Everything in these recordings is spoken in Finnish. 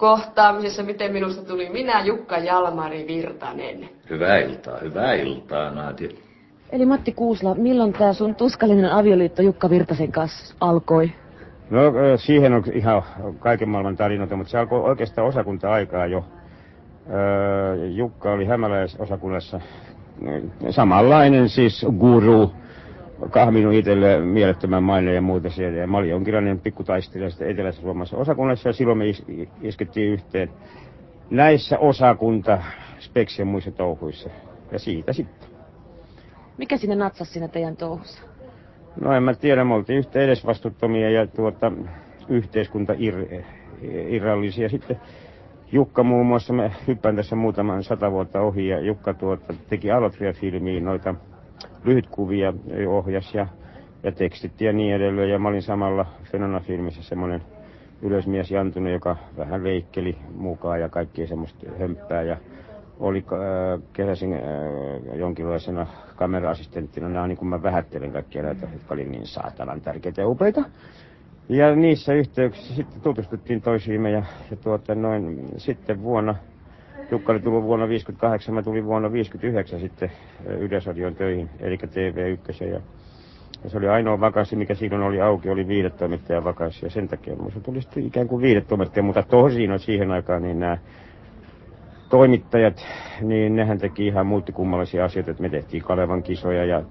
kohtaamisessa, miten minusta tuli minä, Jukka Jalmari Virtanen. Hyvää iltaa, Nadia. Eli Matti Kuusla, milloin tämä sun tuskallinen avioliitto Jukka Virtasen kanssa alkoi? No siihen on ihan kaiken maailman tarinoita, mutta se alkoi oikeastaan osakunta-aikaa jo. Jukka oli hämäläisosakunnassa samanlainen siis guru, kahminut itselle mielettömän maineen ja muuta siellä. Ja mä olin jonkinlainen pikkutaistelija sitten etelässä Suomessa osakunnassa ja silloin me iskettiin yhteen näissä osakunta-speksien muissa touhuissa. Ja siitä sitten. Mikä sinne natsasi siinä teidän touhussa? No en mä tiedä, me oltiin yhtä edesvastuuttomia ja yhteiskunta irrallisia. Sitten Jukka muun muassa, mä hyppään tässä muutaman 100 vuotta ohi ja Jukka teki Alotria-filmiin noita lyhytkuvia ohjas ja tekstitti ja niin edelleen. Ja mä olin samalla Fenona-filmissä semmoinen ylösmies Jantunen, joka vähän leikkeli mukaan ja kaikkea semmoista hömppää ja oli kesäsin jonkinlaisena kamera-assistenttina. Nämä on niin kuin mä vähättelen kaikkia näitä, jotka oli niin saatanan tärkeitä ja upeita. Ja niissä yhteyksissä sitten tutustuttiin toisiimme ja sitten Jukka oli tullut vuonna 1958, mä tulin vuonna 1959 sitten Yleisradion töihin, eli TV1. Ja se oli ainoa vakanssi, mikä silloin oli auki, oli viihdetoimittajan vakanssi ja sen takia minusta tuli sitten ikään kuin viihdetoimittaja, mutta tosin siihen aikaan niin nämä toimittajat, niin nehän teki ihan multikummallisia asioita, että me tehtiin Kalevan kisoja ja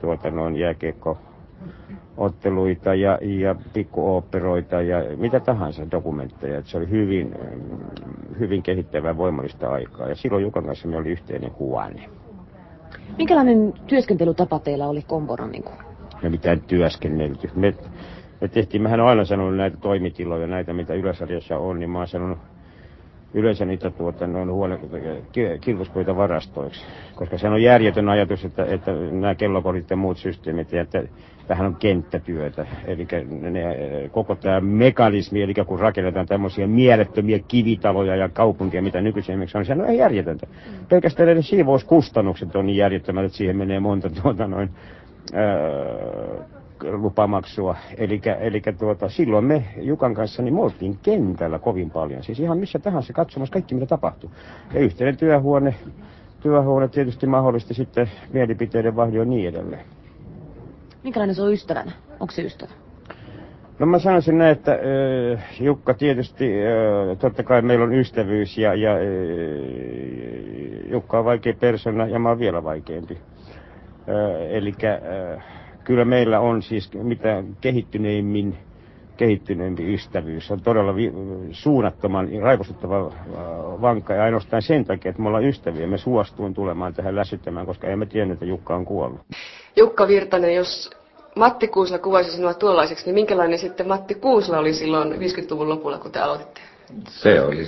jääkiekko-otteluita ja pikkuoopperoita ja mitä tahansa dokumentteja. Että se oli hyvin kehittävää voimallista aikaa ja silloin Jukan kanssa me oli yhteinen huone. Minkälainen työskentelytapa teillä oli kompona? Ja mitään työskennelty. Mehän on aina sanonut näitä toimitiloja, näitä mitä Yleisradiossa on, niin mä oon sanonut yleensä niitä kilpuspöytä varastoiksi, koska se on järjetön ajatus, että nämä kellokodit ja muut systeemit, ja että tähän on kenttätyötä. Eli koko tämä mekanismi, eli kun rakennetaan tämmöisiä mielettömiä kivitaloja ja kaupunkia, mitä nykyisin on, se on järjetöntä. Pelkästään edes siivouskustannukset on niin järjettömät, että siihen menee monta lupamaksua. Eli silloin me Jukan kanssa niin me oltiin kentällä kovin paljon. Siis ihan missä tahansa katsomassa kaikki mitä tapahtui. Ja yhteinen työhuone tietysti mahdollisti sitten mielipiteiden vaihdon ja niin edelleen. Minkälainen se on ystävänä? Onko se ystävä? No mä sanoisin näin, että Jukka tietysti, totta kai meillä on ystävyys ja Jukka on vaikea persona ja mä oon vielä vaikeampi. Kyllä meillä on siis mitä kehittyneempi ystävyys. On todella suunnattoman raivostuttava vankka ja ainoastaan sen takia, että me ollaan ystäviä. Me suostuin tulemaan tähän lässyttämään, koska emme tiennyt, että Jukka on kuollut. Jukka Virtanen, jos Matti Kuusla kuvasi sinua tuollaiseksi, niin minkälainen sitten Matti Kuusla oli silloin 50-luvun lopulla, kun te aloititte? Se oli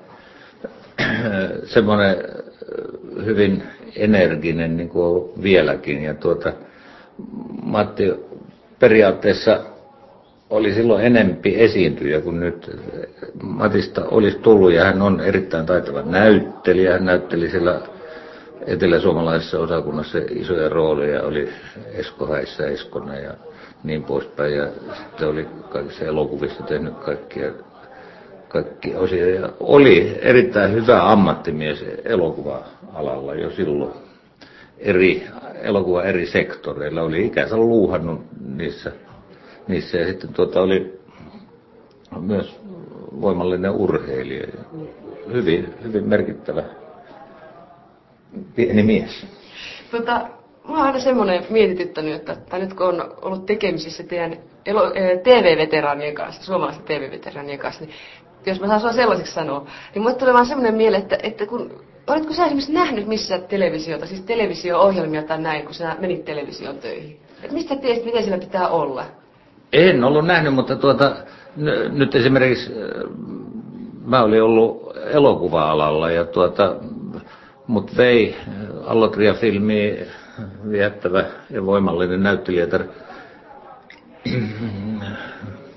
semmoinen hyvin energinen niin kuin vieläkin ja Matti periaatteessa oli silloin enempi esiintyjä kuin nyt. Matista olisi tullut ja hän on erittäin taitava näyttelijä. Hän näytteli siellä eteläsuomalaisessa osakunnassa isoja rooleja. Oli Esko Häissä Eskona ja niin poispäin. Ja sitten oli kaikissa elokuvissa tehnyt kaikki osia. Ja oli erittäin hyvä ammattimies elokuva-alalla jo silloin. Elokuva eri sektoreilla, oli ikänsä luuhannut niissä ja sitten oli myös voimallinen urheilija, hyvin merkittävä pieni mies. Mulla on aina semmoinen mietityttänyt, että nyt kun on ollut tekemisissä teidän TV-veteraanien kanssa, suomalaisten TV-veteraanien kanssa, niin jos mä saan sua sellaiseksi sanoa, niin mulle tulee vaan semmoinen mieleen, että oletko sä esimerkiksi nähnyt missä televisiota, siis televisio-ohjelmia tai näin, kun sä menit televisioon töihin? Et mistä tiesit, miten siellä pitää olla? En ollut nähnyt, mutta nyt esimerkiksi mä olin ollut elokuva-alalla ja mut vei Allotria-filmiin viettävä ja voimallinen näyttelijätär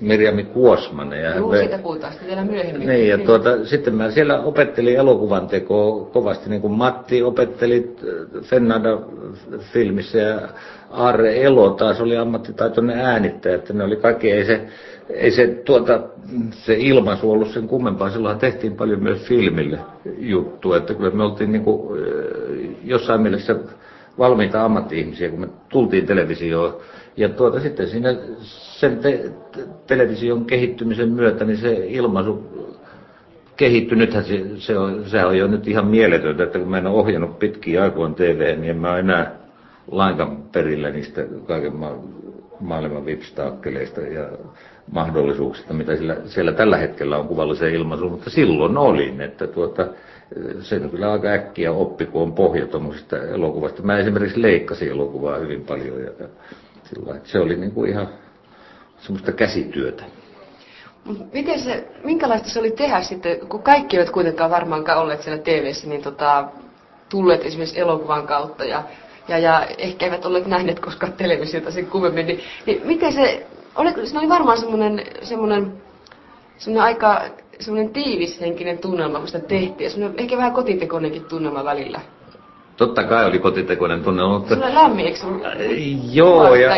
Mirjami Kuosmanen. Ja Juu, siitä puhutaan sitten vielä myöhemmin. Niin, ja sitten mä siellä opettelin elokuvan tekoa kovasti, niin kuin Matti opetteli Fennada-filmissä ja Aarre Elo taas oli ammattitaitoinen äänittäjä, että ne oli kaikki, ei se ilmaisu ollut sen kummempaa, silloin tehtiin paljon myös filmille juttua, että kyllä me oltiin niin kuin, jossain mielessä valmiita ammatti-ihmisiä, kun me tultiin televisioon. Ja sitten siinä sen television kehittymisen myötä, niin se ilmaisu kehittyi. Nythän se on jo nyt ihan mieletöntä, että kun mä en ole ohjannut pitkiä aikoin TV, niin en mä ole enää lainkaan perillä niistä kaiken maailman vipstaakkeleista ja mahdollisuuksista, mitä siellä tällä hetkellä on kuvallisen ilmaisu, mutta silloin olin, että sen kyllä aika äkkiä oppi, kun on pohja tuommoisesta elokuvasta. Mä esimerkiksi leikkasin elokuvaa hyvin paljon ja sillä, että se oli niin kuin ihan semmoista käsityötä. Minkälaista se oli tehdä sitten, kun kaikki eivät kuitenkaan varmaankaan olleet siellä TV:ssä, niin tulleet esimerkiksi elokuvan kautta ja ehkä eivät olleet nähneet koskaan televisiota sen kummemmin, niin miten se oli varmaan semmoinen aika semmoinen tiivishenkinen tunnelma, kun sitä tehtiin, ja ehkä vähän kotitekoinenkin tunnelma välillä. Totta kai oli kotitekoinen tunnelma, mutta se oli lämmin, eikö sun? Joo, ja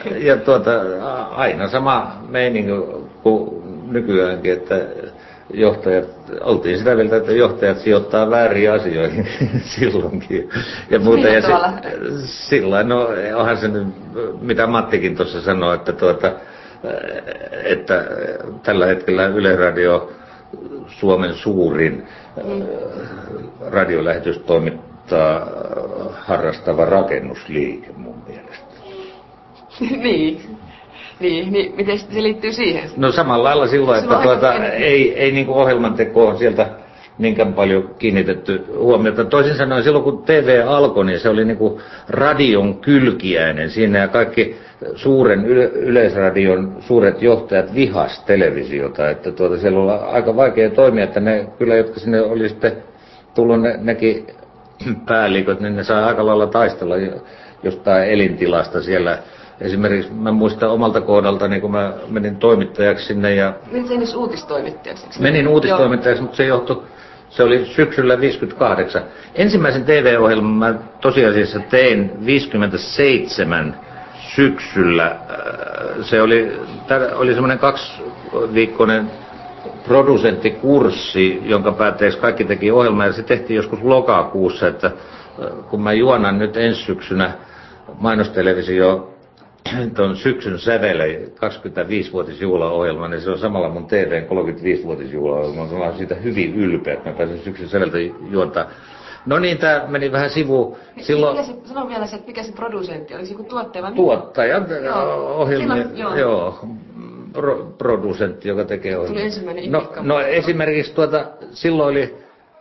aina sama meininki kuin nykyäänkin, että johtajat, oltiin sitä mieltä, että johtajat sijoittaa väärin asioihin silloinkin. Ja muuta, ja sillain, no onhan se nyt, mitä Mattikin tuossa sanoi, että tällä hetkellä Yle Radio, Suomen suurin radiolähetystoimintaa harrastava rakennusliike mun mielestä. Niin, miten se liittyy siihen? No samalla lailla silloin, että ei niin kuin ohjelmantekoon sieltä niinkään paljon kiinnitetty huomiota. Toisin sanoen silloin kun TV alkoi, niin se oli niin kuin radion kylkiäinen siinä ja kaikki suuren yleisradion suuret johtajat vihas televisiota. Että siellä oli aika vaikea toimia, että ne kyllä, jotka sinne oli sitten tullut nekin päälliköt, niin ne sai aika lailla taistella jostain elintilasta siellä. Esimerkiksi mä muistan omalta kohdaltani, kun mä menin toimittajaksi sinne ja... Menin edes uutistoimittajaksi? Menin uutistoimittajaksi, mutta se oli syksyllä 1958. Ensimmäisen TV-ohjelman mä tosiasiassa tein 1957 syksyllä. Se oli semmoinen 2-viikkoinen produsenttikurssi, jonka päätteeksi kaikki teki ohjelmaa ja se tehtiin joskus lokakuussa, että kun mä juonan nyt ensi syksynä mainostelevisio tuon syksyn sävelle 25-vuotisjuhlaohjelma, niin se on samalla mun TV:n 35-vuotisjuhlaohjelma. Mä olen siitä hyvin ylpeä, että mä pääsin syksyn säveltä juontaa. No niin, tää meni vähän sivuun. Silloin... Sano vielä se, että mikä se produsentti oli, se joku tuottaja vai tuottaja, ohjelmia, produsentti, joka tekee ohjelmia. Tuli ensimmäinen no esimerkiksi silloin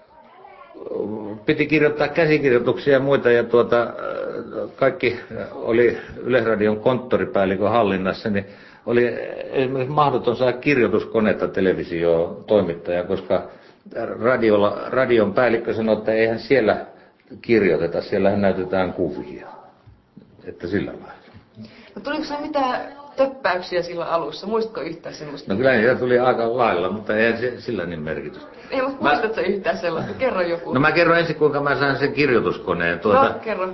piti kirjoittaa käsikirjoituksia ja muita ja kaikki oli Yleisradion konttoripäällikön hallinnassa, niin oli esimerkiksi mahdoton saada kirjoituskonetta televisioon toimittaja, koska radion päällikkö sanoi, että eihän siellä kirjoiteta, siellähän näytetään kuvia. Että sillä lailla. No tuliko se mitään töppäyksiä silloin alussa? Muistatko yhtään semmoista? No kyllä niitä tuli aika lailla, mutta eihän sillä niin merkitystä. Ei, mutta muistatko yhtään sellaista? Kerro joku. No mä kerron ensin, kuinka mä sain sen kirjoituskoneen. No, kerro.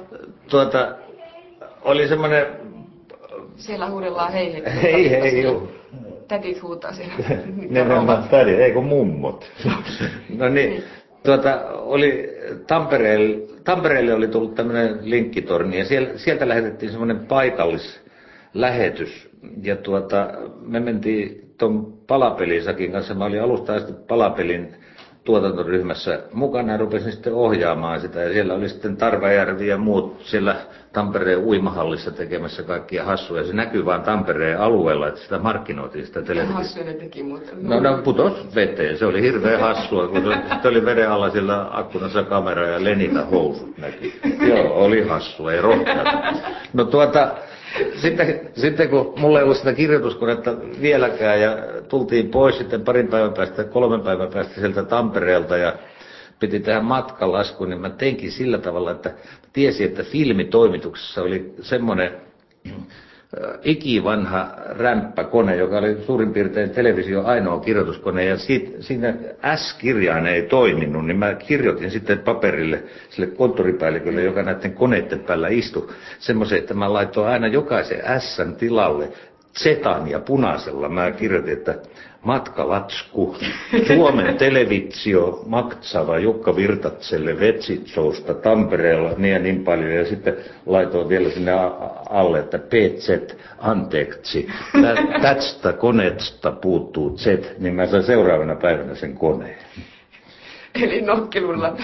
Oli semmoinen... Siellä huudellaan hei. Hei, joo. Tätit huutaa siellä. Nimenomaan tädit, ei kun mummot. No niin, oli Tampereelle oli tullut tämmöinen linkkitorni ja sieltä lähetettiin semmoinen paikallislähetys. Ja me mentiin ton Palapelisakin kanssa, mä olin alusta asti Palapelin tuotantoryhmässä mukana ja rupesin sitten ohjaamaan sitä. Ja siellä oli sitten Tarvajärvi ja muut siellä Tampereen uimahallissa tekemässä kaikkia hassuja. Se näkyy vaan Tampereen alueella, että sitä markkinoitiin sitä televisiota. Hassuja ne teki, mutta... No putos veteen. Se oli hirveän hassua, kun se oli veden alla sillä akkunassa kamera ja Lenita housut näki. Joo, oli hassua, ei rohkeata. No sitten kun mulla ei ollut sitä kirjoituskonetta vieläkään ja tultiin pois sitten 3 päivän päästä sieltä Tampereelta ja piti tehdä matkalasku, niin mä teinkin sillä tavalla, että tiesin, että filmitoimituksessa oli semmoinen ikivanha rämppäkone, joka oli suurin piirtein television ainoa kirjoituskone, ja siinä S-kirjain ei toiminut, niin mä kirjoitin sitten paperille sille konttoripäällikölle, joka näiden koneiden päällä istui, semmoisen, että mä laitoin aina jokaisen S:n tilalle Zetan ja punaisella. Mä kirjoitin, että matkalatsku, Suomen televisio maksava Jukka Virtatselle Vetsitsousta Tampereella niin ja niin paljon. Ja sitten laitoin vielä sinne alle, että PZ anteeksi, tästä koneesta puuttuu Z, niin mä sain seuraavana päivänä sen koneen. Eli nokkilulla.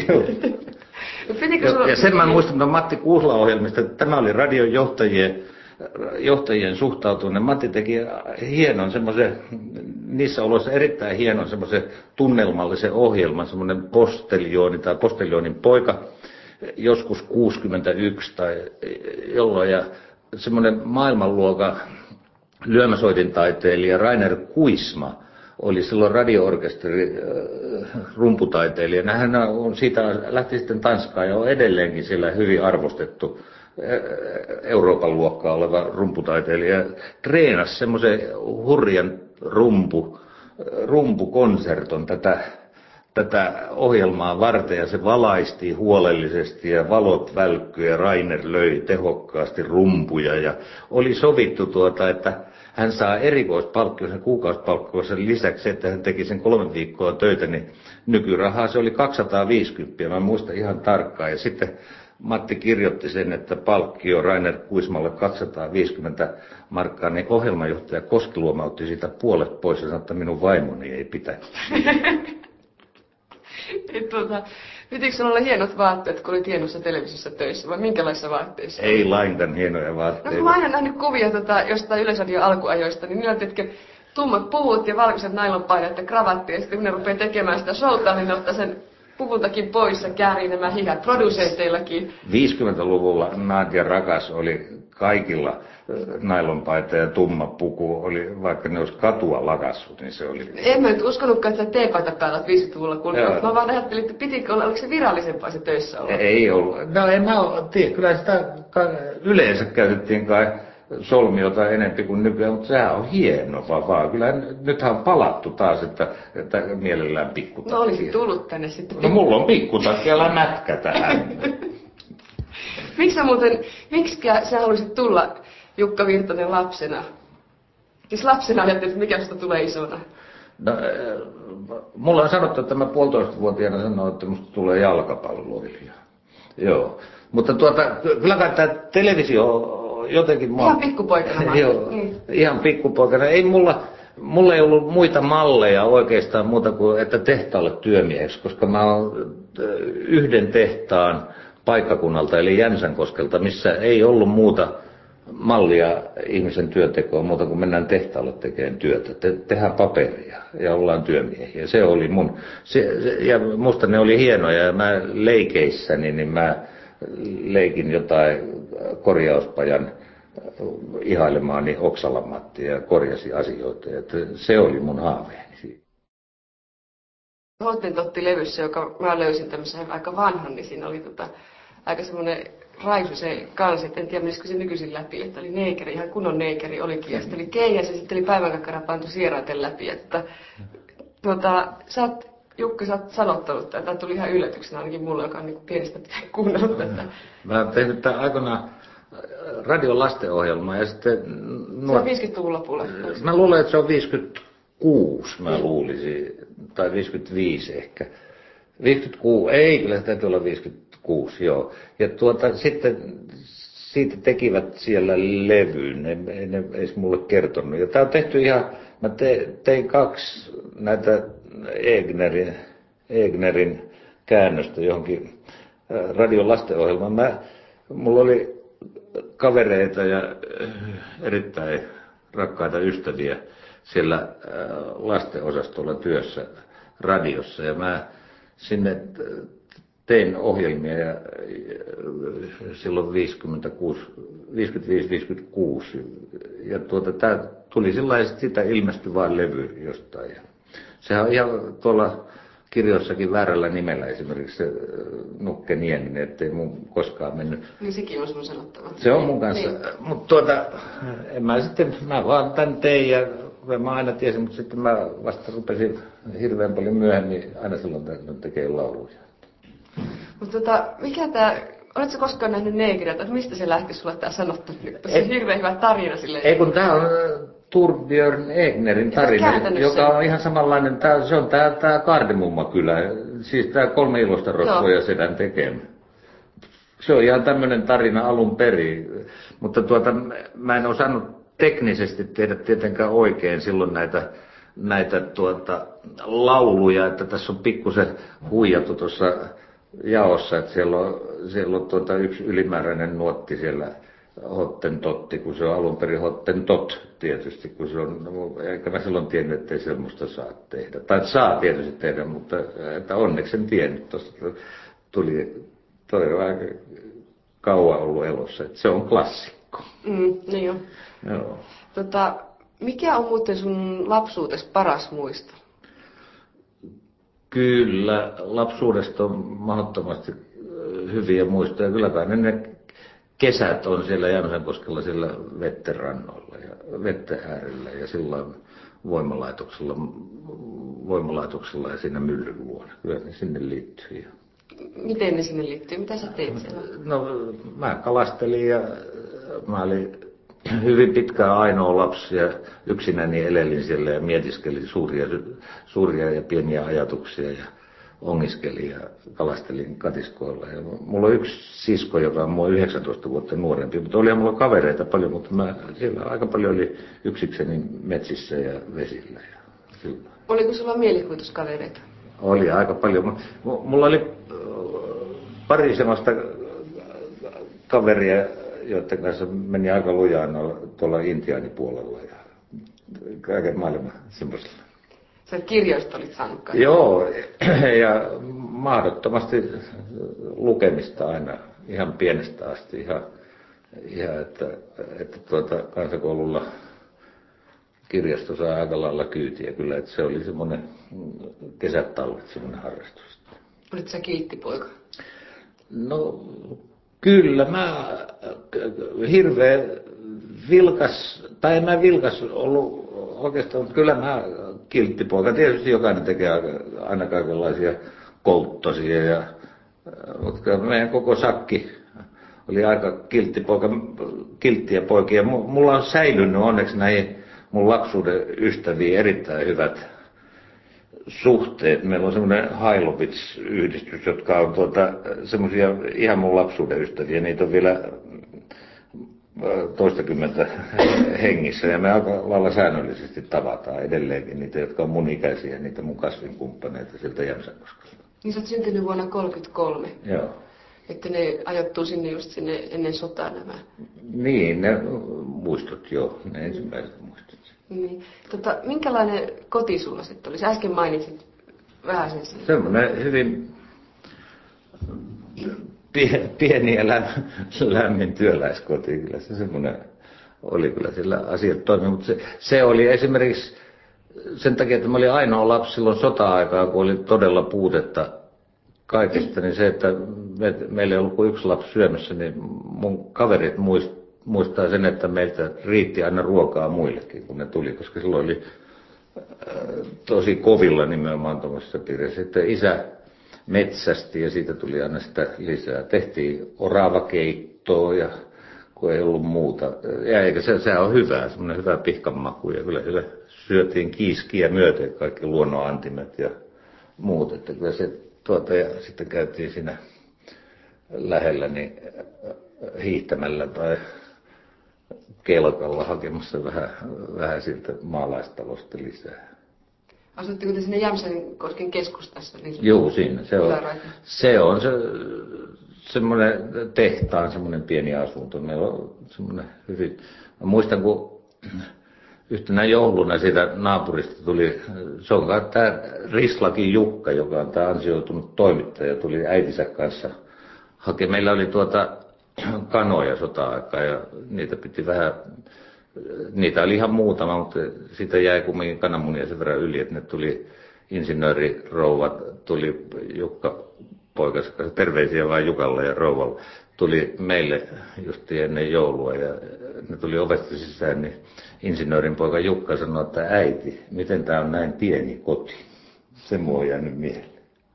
Ja sen mä muistan Matti Kuuslan ohjelmista, että tämä oli radion johtajien suhtautuminen. Matti teki hienon semmoisen, niissä oloissa erittäin hienon semmoisen tunnelmallisen ohjelman, semmoinen posteljooni tai posteljoonin poika, joskus 61 tai jolloin, ja semmoinen maailmanluokan lyömäsoitintaiteilija Rainer Kuisma oli silloin radio-orkesteri rumputaiteilija. Hän on siitä, lähti sitten Tanskaan ja on edelleenkin siellä hyvin arvostettu Euroopan luokkaa oleva rumputaiteilija. Treenasi semmoisen hurjan rumpukonserton tätä ohjelmaa varten, ja se valaistiin huolellisesti ja valot välkkyi ja Rainer löi tehokkaasti rumpuja ja oli sovittu että hän saa erikoispalkkion, kuukausipalkkion sen lisäksi, että hän teki sen 3 viikkoa töitä, niin nykyrahaa se oli 250, mä muistan ihan tarkkaan. Ja sitten Matti kirjoitti sen, että palkkio Rainer Kuismalle 250 markkaa, niin ohjelmanjohtaja Koskiluoma otti siitä puolet pois ja sanoi, että minun vaimoni ei pitänyt. Pitikö sinulla olla hienot vaatteet, kun olit hienossa televisiossa töissä, vai minkälaisissa vaatteissa? Ei lainkaan hienoja vaatteita. No kun mä aina nähnyt kuvia jostain Yleisradion alkuajoista, niin niillä on tummat puvut ja valkoiset nailonpaidat ja kravatti, ja sitten kun ne rupeaa tekemään sitä showta, niin ne ottaa sen puvuntakin pois ja käärii nämä hihat produsenteillakin. 50-luvulla Nadja Rakas oli kaikilla nailonpaita ja tumma puku, oli, vaikka ne olisi katua lakassut, niin se oli. En mä nyt uskonutkaan, että sä teepaita päällä 50-luvulla kulkea. Mä vaan ajattelin, että pitikö olla, oliko se virallisempaa se töissä olla? Ei ollut. No en mä tiedä, kyllä sitä yleensä käytettiin kai solmiota enempi kuin nykyään, mutta sehän on hieno vapaa. Kyllä nythän on palattu taas, että mielellään pikkutakki. No olisi tullut tänne sitten. No mulla on pikkutakki, älä mätkä tähän. Miksi sä haluaisit tulla Jukka Virtanen lapsena? Siis lapsena ajattelit, että mikä susta tulee isona? No, mulla on sanottu, että mä 1,5-vuotiaana sanoin, että musta tulee jalkapalloilija. Joo. Mutta kyllä kai tämä televisio jotenkin... Ihan pikkupoikana. Joo, ihan pikkupoikana. Ei mulla ei ollut muita malleja oikeastaan muuta kuin, että tehtaalle työmieheksi, koska mä oon yhden tehtaan paikkakunnalta, eli Jämsänkoskelta, missä ei ollut muuta mallia ihmisen työntekoa muuta kuin mennään tehtaalle tekemään työtä. Tehdään paperia ja ollaan työmiehiä. Se oli ja musta ne oli hienoja, ja mä leikeissäni, niin mä leikin jotain korjauspajan ihailemaani Oksalan Mattia ja korjasi asioita. Että se oli mun haaveeni. Hottentotti-levyssä, joka mä löysin tämmöisen aika vanhan, niin siinä oli aika semmoinen raisu se kansi, en tiedä menisikö se nykyisin läpi, että oli neekeri, ihan kunnon neekeri olikin, ja sitten oli keihäs ja sitten oli päivänkakkara pantu sieraiten läpi. Että, Jukka, sä oot sanottanut tätä, tämä tuli ihan yllätyksenä ainakin mulle, joka on niin pienestä pitää kuunnella tätä. Mä oon tehnyt tämän aikanaan radion lastenohjelmaa ja sitten... Se on 50-luvun lopulla. Mä luulen, että se on 56, mä luulisin, tai 55 ehkä. 56, ei, kyllä se täytyy olla 56, joo. Ja sitten siitä tekivät siellä levyn, ei ne edes mulle kertonut. Ja tää on tehty ihan, mä tein 2 näitä Egnerin käännöstä johonkin radion lastenohjelmaan. Mulla oli kavereita ja erittäin rakkaita ystäviä siellä lastenosastolla työssä radiossa, ja mä sinne tein ohjelmia ja silloin 55-56 ja tää tuli sillä lailla, että siitä ilmestyi vain levy jostain. Ja sehän on ihan tuolla kirjoissakin väärällä nimellä, esimerkiksi se Nukke Nieminen, ettei mun koskaan mennyt. Niin sekin on sun sanottava. Se on mun kanssa, niin. Mutta mä vaan tän tein ja mä aina tiesin, mutta sitten mä vasta rupesin hirveän paljon myöhemmin aina silloin tekemään lauluja. Mutta mikä oletko koskaan nähnyt Neegiriltä, että mistä se lähti sulle tää sanottu? Se on hirveän hyvä tarina silleen. Ei kun tää on Torbjörn Egnerin tarina, joka on ihan samanlainen, se on tää Kardemummakylä, siis tää 3 iloista rosvoa ja sedän tekemä. Se on ihan tämmönen tarina alun perin, mutta mä en osannut teknisesti tehdä tietenkään oikein silloin näitä lauluja, että tässä on pikkusen huijattu tuossa jaossa, että siellä on yksi ylimääräinen nuotti siellä Hottentotti, kun se on alun perin Hottentot tietysti, kun se on, eikä mä silloin tiennyt, ettei semmoista saa tehdä. Tai saa tietysti tehdä, mutta että onneksi en tiennyt, tuosta toi on aika kauan ollut elossa, että se on klassikko. Niin on. Joo. Mikä on muuten sun lapsuutes paras muisto? Kyllä, lapsuudesta on mahdottomasti hyviä muistoja. Kylläpä ne kesät on siellä Jämsänkoskella siellä vetten rannoilla ja vetten äärellä ja sillä voimalaitoksella ja siinä myllyn luona. Kyllä ne sinne liittyy. Miten ne sinne liittyy? Mitä sä teet siellä? No, mä kalastelin ja mä olin hyvin pitkään ainoa lapsi ja yksinäni elelin siellä ja mietiskelin suuria ja pieniä ajatuksia ja ongiskelin ja kalastelin katiskoilla. Ja mulla on yksi sisko, joka on mua 19 vuotta nuorempi, mutta olihan mulla kavereita paljon, mutta siellä aika paljon oli yksikseni metsissä ja vesillä. Oliko sulla mielikuvituskavereita? Oli aika paljon. Mulla oli pari semmoista kaveria, joiden kanssa meni aika lujaa tuolla intiaanipuolella ja kaiken maailman semmoisella. Sä kirjoista olit saanut kaiken. Joo, ja mahdottomasti lukemista aina, ihan pienestä asti, ihan että kansakoululla kirjasto saa aika lailla kyytiä kyllä, että se oli semmoinen kesät talvet semmoinen harrastus. Olit sä kiltti poika? No kyllä, mä hirveä vilkas, tai en mä vilkas ollut oikeastaan, mutta kyllä mä kiltti poika. Tietysti jokainen tekee aina kaikenlaisia kouttosia, mutta meidän koko sakki oli aika kiltti poika, kilttiä poikia. Mulla on säilynyt onneksi näihin mun lapsuuden ystäviin erittäin hyvät suhteet. Meillä on semmoinen Hailovits-yhdistys, jotka on semmoisia ihan mun lapsuuden ystäviä. Niitä on vielä toistakymmentä hengissä ja me aika lailla säännöllisesti tavataan edelleenkin niitä, jotka on mun ikäisiä, niitä mun kasvinkumppaneita sieltä Jämsänkoskelta. Niin sä oot syntynyt vuonna 1933. Joo. Että ne ajoittuu sinne just sinne ennen sotaa nämä. Niin, ne muistot joo, ne ensimmäiset muistot. Niin. Minkälainen koti sulla sitten oli? Sä äsken mainitsit vähän sen sinne. Semmoinen hyvin pieni ja lämmin työläiskoti. Kyllä se semmoinen oli, kyllä sillä asiat toimi. Mutta se oli esimerkiksi sen takia, että mä olin ainoa lapsi silloin sota-aikaa, kun oli todella puutetta kaikesta, niin se, että meillä ei ollut kuin yksi lapsi syömässä, niin mun kaverit muistaa sen, että meiltä riitti aina ruokaa muillekin, kun ne tuli, koska silloin oli tosi kovilla nimenomaan tuollaisessa piirissä. Sitten isä metsästi ja siitä tuli aina sitä lisää. Tehtiin oravakeittoa ja kun ei ollut muuta. Ja eikä se on hyvää, semmoinen hyvä pihkanmaku ja kyllä syötiin kiiskiä myöten kaikki luonnonantimet ja muut. Että kyllä se ja sitten käytiin siinä lähellä niin hiihtämällä tai kelkalla hakemassa vähän siltä maalaistalosta lisää. Asutteko te sinne Jämsänkosken keskustassa? Niin joo, siinä. Se on semmoinen tehtaan semmoinen pieni asunto. Meillä on semmoinen hyvin. Mä muistan, kun yhtenä jouluna siitä naapurista tuli, se on tämä Rislakin Jukka, joka on tämä ansioitunut toimittaja, tuli äitinsä kanssa hakemaan. Meillä oli kanoja sota-aikaa ja niitä piti vähän, niitä oli ihan muutama, mutta siitä jäi kumminkin kananmunia sen verran yli, että ne tuli insinöörirouvat tuli Jukka poikansa kanssa, terveisiä vaan Jukalle ja rouvalle, tuli meille just ennen joulua ja ne tuli ovesta sisään, niin insinöörin poika Jukka sanoi, että äiti, miten tää on näin pieni koti? Se mua on jäänyt mieleen.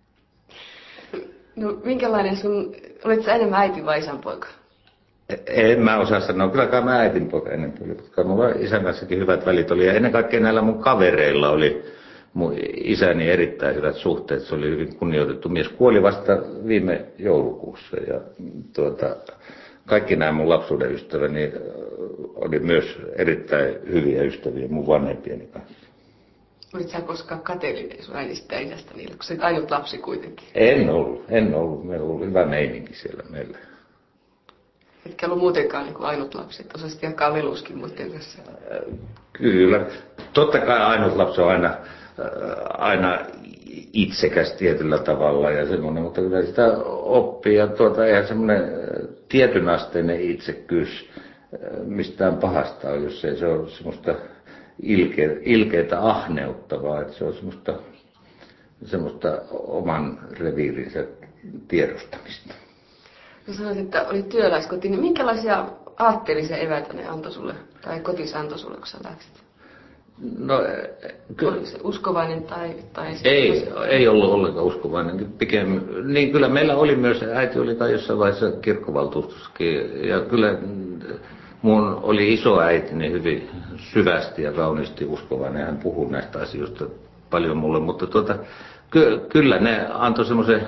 No minkälainen olit sä enemmän äiti vai isän poika? En mä osaa sanoa, kyllä kai mä äitin poika ennen tuli, mutta mulla isän kanssakin hyvät välit oli ja ennen kaikkea näillä mun kavereilla oli mun isäni erittäin hyvät suhteet, se oli hyvin kunnioitettu mies. Kuoli vasta viime joulukuussa ja kaikki nämä mun lapsuuden ystäväni oli myös erittäin hyviä ystäviä mun vanhempieni kanssa. Olit sä koskaan kateellinen sun äidistä ja isästä niille, kun sä olit ainut lapsi kuitenkin? En ollut. Meillä oli hyvä meininki siellä meillä. Etkä ollut muutenkaan niin kuin ainut lapsi, että osasit jakaa leluskin muiden kanssa. Kyllä. Totta kai ainut lapsi on aina itsekäs tietyllä tavalla ja semmoinen, mutta kyllä sitä oppii ja eihän semmoinen tietynasteinen itsekkyys mistään pahasta ole, jos ei se ole semmoista ilkeitä ahneutta, vaan että se on semmoista oman reviirinsä tiedostamista. Kun sanoit, että oli työläiskoti, niin minkälaisia aatteellisia eväitä ne antoi sulle, tai kotis antoi sulle, kun sä läksit? No, oliko se uskovainen tai ei ollut ollenkaan uskovainen. Niin kyllä meillä oli myös, äiti oli kai jossain vaiheessa kirkkovaltuustossakin, ja kyllä mun oli isoäitini hyvin syvästi ja kauniisti uskovainen. Hän puhui näistä asioista paljon mulle, mutta kyllä ne antoi semmoisen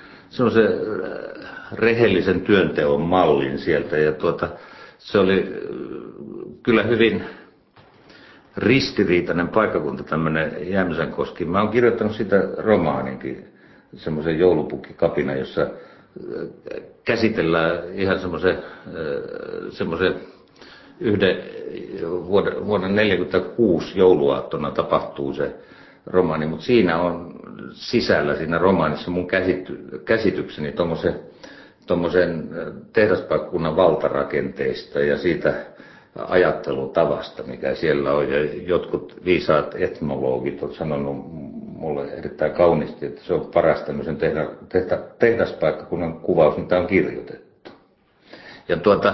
rehellisen työnteon mallin sieltä ja se oli kyllä hyvin ristiriitainen paikkakunta, tämmöinen Jämsänkoski. Mä oon kirjoittanut siitä romaaninkin, semmoisen joulupukkikapina, jossa käsitellään ihan semmoisen yhden vuonna 1946 jouluaattona tapahtuu se romaani, mutta siinä on sisällä siinä romaanissa mun käsitykseni tommosen tehdaspaikkakunnan valtarakenteista ja siitä ajattelutavasta, mikä siellä on. Ja jotkut viisaat etnologit on sanonut mulle erittäin kauniisti, että se on paras tämmöisen tehdaspaikkakunnan kuvaus, mitä on kirjoitettu. Ja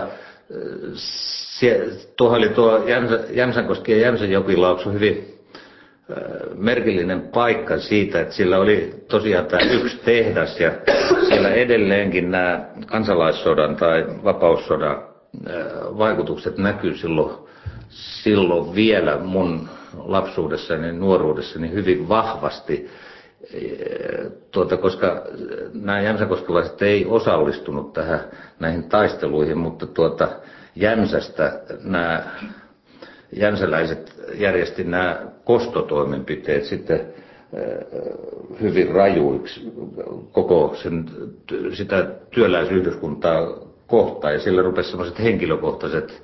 tuohon oli tuo Jämsänkoski ja Jämsänjokilaakso hyvin merkillinen paikka siitä, että siellä oli tosiaan tämä yksi tehdas ja siellä edelleenkin nämä kansalaissodan tai vapaussodan vaikutukset näkyy silloin vielä mun lapsuudessani ja nuoruudessani hyvin vahvasti, koska nämä jämsänkoskelaiset ei osallistunut näihin taisteluihin, mutta Jämsästä nämä jämsäläiset järjesti nämä kostotoimenpiteet sitten hyvin rajuiksi koko sitä työläisyhdyskuntaa kohtaan ja sillä rupesi sellaiset henkilökohtaiset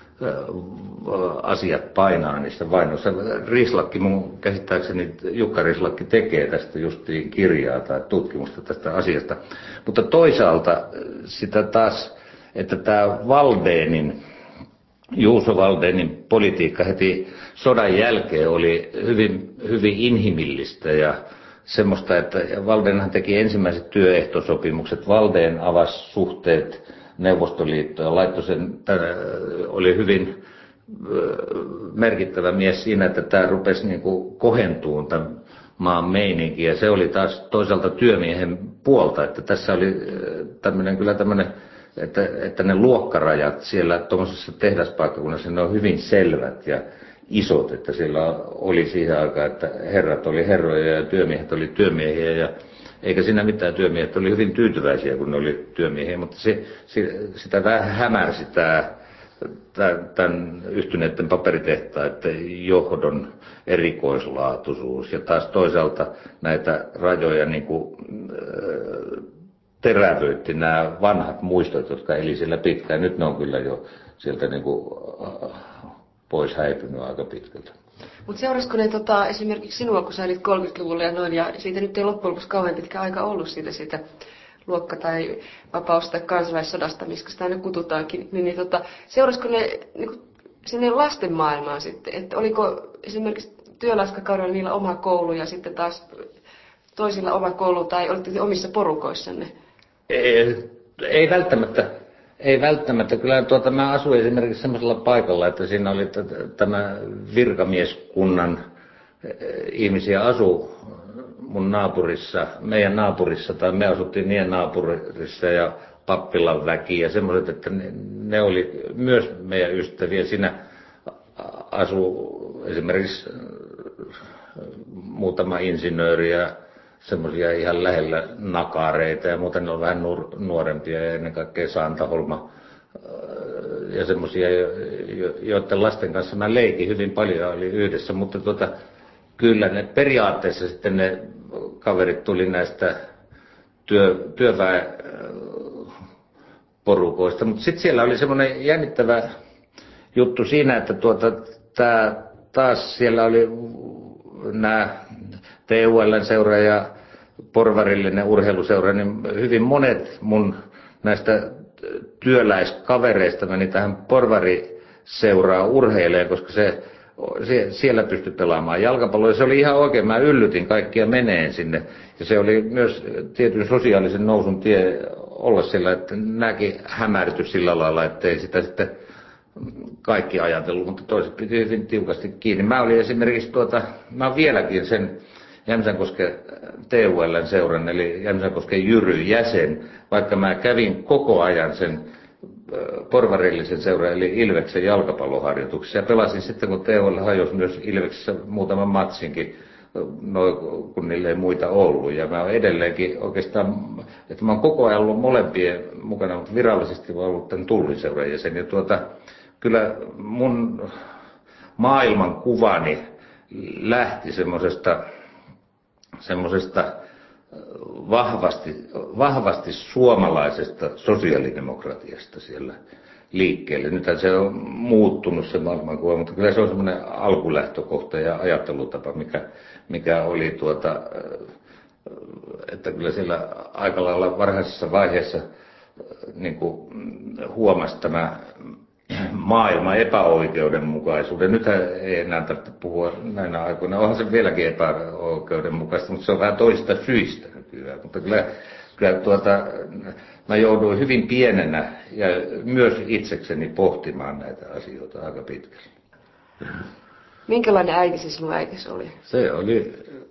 asiat painaa niissä vainoissa. Rislakki, mun käsittääkseni Jukka Rislakki tekee tästä justiin kirjaa tai tutkimusta tästä asiasta, mutta toisaalta sitä taas, että tämä Juuso Waldénin politiikka heti sodan jälkeen oli hyvin inhimillistä ja semmoista, että Waldénhan teki ensimmäiset työehtosopimukset. Waldén avasi suhteet Neuvostoliittoon ja laittoi oli hyvin merkittävä mies siinä, että tämä rupesi niinku kohentumaan tämän maan meininki ja se oli taas toisaalta työmiehen puolta, että tässä oli tämmöinen että ne luokkarajat siellä tuommoisessa tehdaspaikkakunnassa, ne on hyvin selvät ja isot, että siellä oli siihen aikaan, että herrat oli herroja ja työmiehet oli työmiehiä ja eikä siinä mitään, työmiehet oli hyvin tyytyväisiä, kun ne oli työmiehiä, mutta sitä vähän hämärsi tämän yhtyneiden paperitehtaiden johdon erikoislaatuisuus ja taas toisaalta näitä rajoja niin kuin, terävöitti nämä vanhat muistot, jotka eli siellä pitkään. Nyt ne on kyllä jo sieltä niin kuin, pois häipynyt aika pitkältä. Mutta seurasiko ne esimerkiksi sinua, kun sä elit 30-luvulla ja noin, ja siitä nyt ei loppujen lopuksi kauhean pitkä aika ollut siitä luokka- tai vapaus- tai kansalaissodasta, mistä sitä nyt kututaankin, seurasiko ne niin sinne lasten maailmaan sitten, että oliko esimerkiksi työläiskaudella niillä oma koulu ja sitten taas toisilla oma koulu, tai olitte omissa porukoissanne? Ei välttämättä. Ei välttämättä. Kyllä mä asuin esimerkiksi semmoisella paikalla, että siinä oli tämä virkamieskunnan ihmisiä asu mun naapurissa, meidän naapurissa, tai me asuttiin niiden naapurissa ja pappilan väki ja semmoiset, että ne oli myös meidän ystäviä. Siinä asui esimerkiksi muutama insinööri ja semmoisia ihan lähellä nakareita ja muuten ne on vähän nuorempia ja ennen kaikkea Santaholma ja semmoisia, joiden lasten kanssa mä leikin hyvin paljon oli yhdessä, mutta kyllä ne periaatteessa sitten ne kaverit tuli näistä työväenporukoista, mutta sitten siellä oli semmoinen jännittävä juttu siinä, että taas siellä oli nämä TUL:n seura ja porvarillinen urheiluseura, niin hyvin monet mun näistä työläiskavereista meni tähän porvariseuraa urheilemaan, koska siellä pystyi pelaamaan jalkapalloa. Se oli ihan oikein, mä yllytin kaikkia meneen sinne. Ja se oli myös tietyn sosiaalisen nousun tie olla siellä, että nämäkin hämärtyi sillä lailla, ettei sitä sitten kaikki ajatellut, mutta toiset piti hyvin tiukasti kiinni. Mä olin esimerkiksi mä oon vieläkin sen Jämsänkosken TUL:n seuran, eli Jämsänkosken Jyry jäsen, vaikka mä kävin koko ajan sen porvarillisen seuran, eli Ilveksen jalkapalloharjoituksessa. Ja pelasin sitten, kun TUL hajosi myös Ilveksessä muutaman matsinkin, kun niille ei muita ollut. Ja mä oon edelleenkin oikeastaan, että mä oon koko ajan ollut molempien mukana, mutta virallisesti mä oon ollut tämän Tulliseuran jäsen. Ja kyllä mun maailmankuvani lähti semmoisesta vahvasti suomalaisesta sosiaalidemokratiasta siellä liikkeelle. Nythän se on muuttunut se maailmankuva, mutta kyllä se on semmoinen alkulähtökohta ja ajattelutapa, mikä oli että kyllä siellä aika lailla varhaisessa vaiheessa niin kuin huomasi tämä maailman epäoikeudenmukaisuuden. Nythän ei enää tarvitse puhua näinä aikoina. Onhan se vieläkin epäoikeudenmukaista, mutta se on vähän toista syistä nykyään. Mutta kyllä mä jouduin hyvin pienenä ja myös itsekseni pohtimaan näitä asioita aika pitkälle. Minkälainen äiti se sinun äitisi oli? Se oli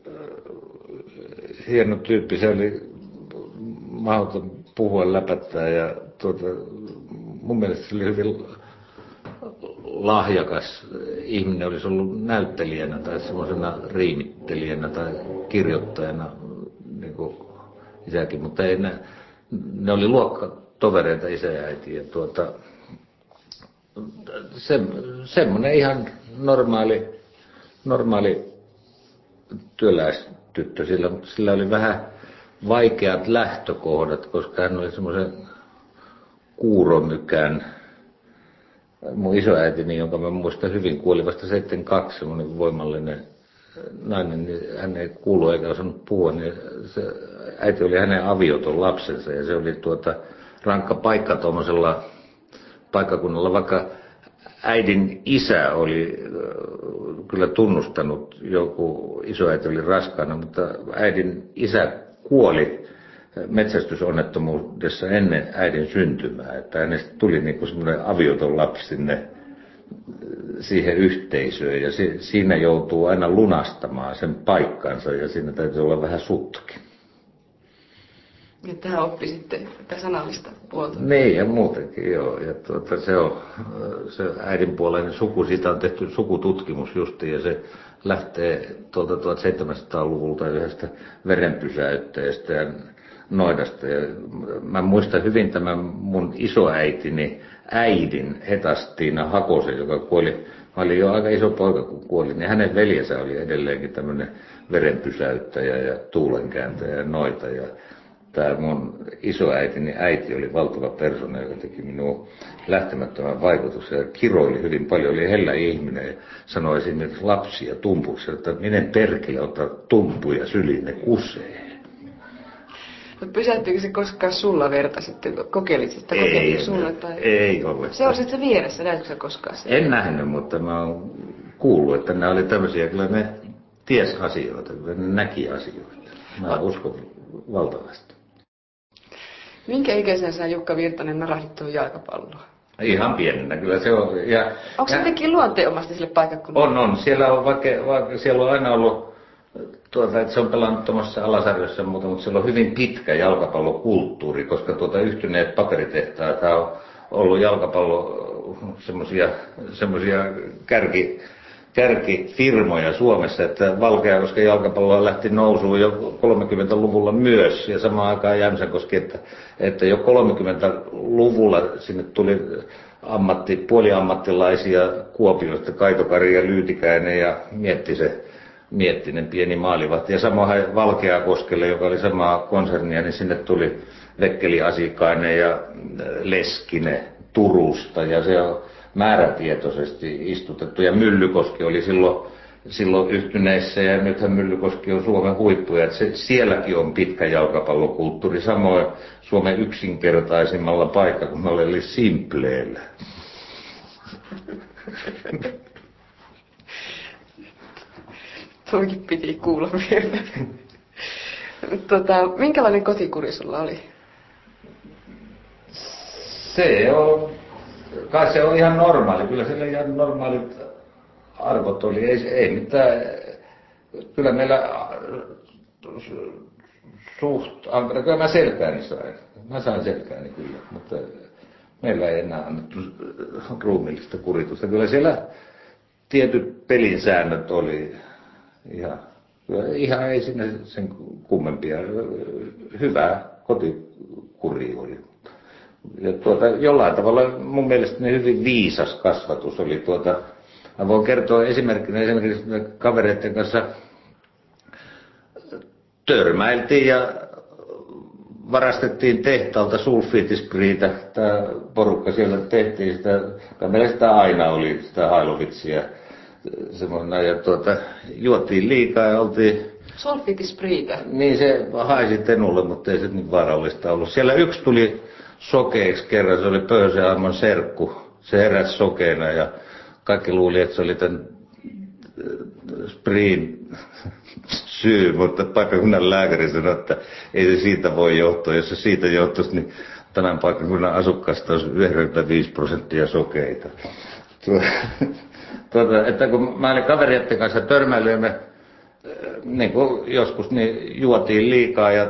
hieno tyyppi. Se oli mahdoton puhua läpättää ja mun mielestä se oli hyvin lahjakas ihminen, olisi ollut näyttelijänä tai semmoisena riimittelijänä tai kirjoittajana, niin kuin isäkin, mutta ei ne oli luokkatovereita isä ja äiti. Ja semmoinen ihan normaali työläistyttö, sillä oli vähän vaikeat lähtökohdat, koska hän oli semmoisen kuuromykän. Mun isoäitini, jonka mä muistan hyvin, kuoli vasta 72, semmoinen voimallinen nainen, niin hän ei kuulu eikä osannut puhua, niin se äiti oli hänen avioton lapsensa ja se oli rankka paikka tuommoisella paikkakunnalla, vaikka äidin isä oli kyllä tunnustanut, joku isoäiti oli raskaana, mutta äidin isä kuoli metsästysonnettomuudessa ennen äidin syntymää, että hänestä tuli niin kuin semmoinen avioton lapsi sinne siihen yhteisöön ja siinä joutuu aina lunastamaan sen paikkansa ja siinä täytyy olla vähän suttakin. Ja tähän oppi sitten tätä sanallista puolta. Niin ja muutenkin joo. Ja se äidinpuoleinen suku, siitä on tehty sukututkimus justiin ja se lähtee tuolta 1700-luvulta yhdestä verenpysäyttäjästä ja noidasta. Ja mä muistan hyvin tämän mun isoäitini äidin Hetastiina Hakosen, joka kuoli. Mä olin jo aika iso poika kun kuoli, niin hänen veljensä oli edelleenkin tämmöinen verenpysäyttäjä ja tuulenkääntäjä ja noita. Ja tämä mun isoäitini äiti oli valtava persona, joka teki minun lähtemättömän vaikutuksen ja kiroili hyvin paljon. Oli hellä ihminen ja sanoi esimerkiksi lapsia tumpuksi, että menen perkele ottaa tumpuja syliin, ne kusee. No pysäyttyykö se koskaan sulla verta sitten? Kokeilit sitä? Ei, sulla, tai... ei ole. Se on sitten vieressä, näetkö sä koskaan sitä? En nähnyt, mutta mä oon kuullut, että nämä oli tämmöisiä, kyllä ne ties asioita, kyllä ne näki asioita. Mä uskon valtavasti. Minkä ikäisenä sä Jukka Virtanen narahdit tuohon jalkapalloon? Ihan pienenä kyllä se on. Onko se jotenkin luonteenomaisesti sille paikkakunnalle? On. Siellä on, vaikka siellä on aina ollut, että se on pelannut tuommoisessa alasarjossa, mutta siellä on hyvin pitkä jalkapallokulttuuri, koska yhtyneet paperitehtaat on ollut jalkapallo semmoisia kärkifirmoja Suomessa, että Valkeakosken jalkapalloa lähti nousuun jo 30-luvulla myös, ja samaan aikaan Jämsänkoski, että jo 30-luvulla sinne tuli puoliammattilaisia Kuopiosta, Kaitokari ja Lyytikäinen ja Miettinen pieni maalivahti. Ja samoin Valkeakoskelle, joka oli samaa konsernia, niin sinne tuli Vekkeli Asikainen ja Leskinen Turusta, ja se on määrätietoisesti istutettu. Ja Myllykoski oli silloin yhtyneissä, ja nythän Myllykoski on Suomen huippuja, että sielläkin on pitkä jalkapallokulttuuri. Samoin Suomen yksinkertaisimmalla paikkakunnalla eli Simpleellä. Toikin piti kuulla vielä. Minkälainen kotikuri sulla oli? Kai se on ihan normaali. Kyllä siellä ihan normaalit arvot oli. Ei mitään. Kyllä meillä kyllä mä selkääni sain. Mä sain selkääni kyllä, mutta meillä ei enää annettu ruumiillista kuritusta. Kyllä siellä tietyt pelisäännöt oli ihan ei sinne sen kummempia. Hyvä kotikuri oli. Ja jollain tavalla mun mielestä hyvin viisas kasvatus oli mä voin kertoa esimerkiksi kavereiden kanssa törmäiltiin ja varastettiin tehtaalta sulfiitispriitä. Tämä porukka siellä tehtiin sitä, meillä sitä aina oli sitä hailovitsiä semmoisena, ja juotiin liikaa ja oltiin. Sulfiitispriitä? Niin se haisi tenulle, mutta ei se niin vaarallista ollut. Siellä yksi tuli sokeeksi kerran, se oli Pöyhösen Aamon serkku. Se heräsi sokeena ja kaikki luuli, että se oli tämän spriin syy, mutta paikkakunnan lääkäri sanoi, että ei se siitä voi johtua. Jos se siitä johtuisi, niin tämän paikkakunnan asukkaista olisi 95% sokeita. Että kun mä olin kaverien kanssa törmäillyt ja me niin kuin joskus niin juotiin liikaa ja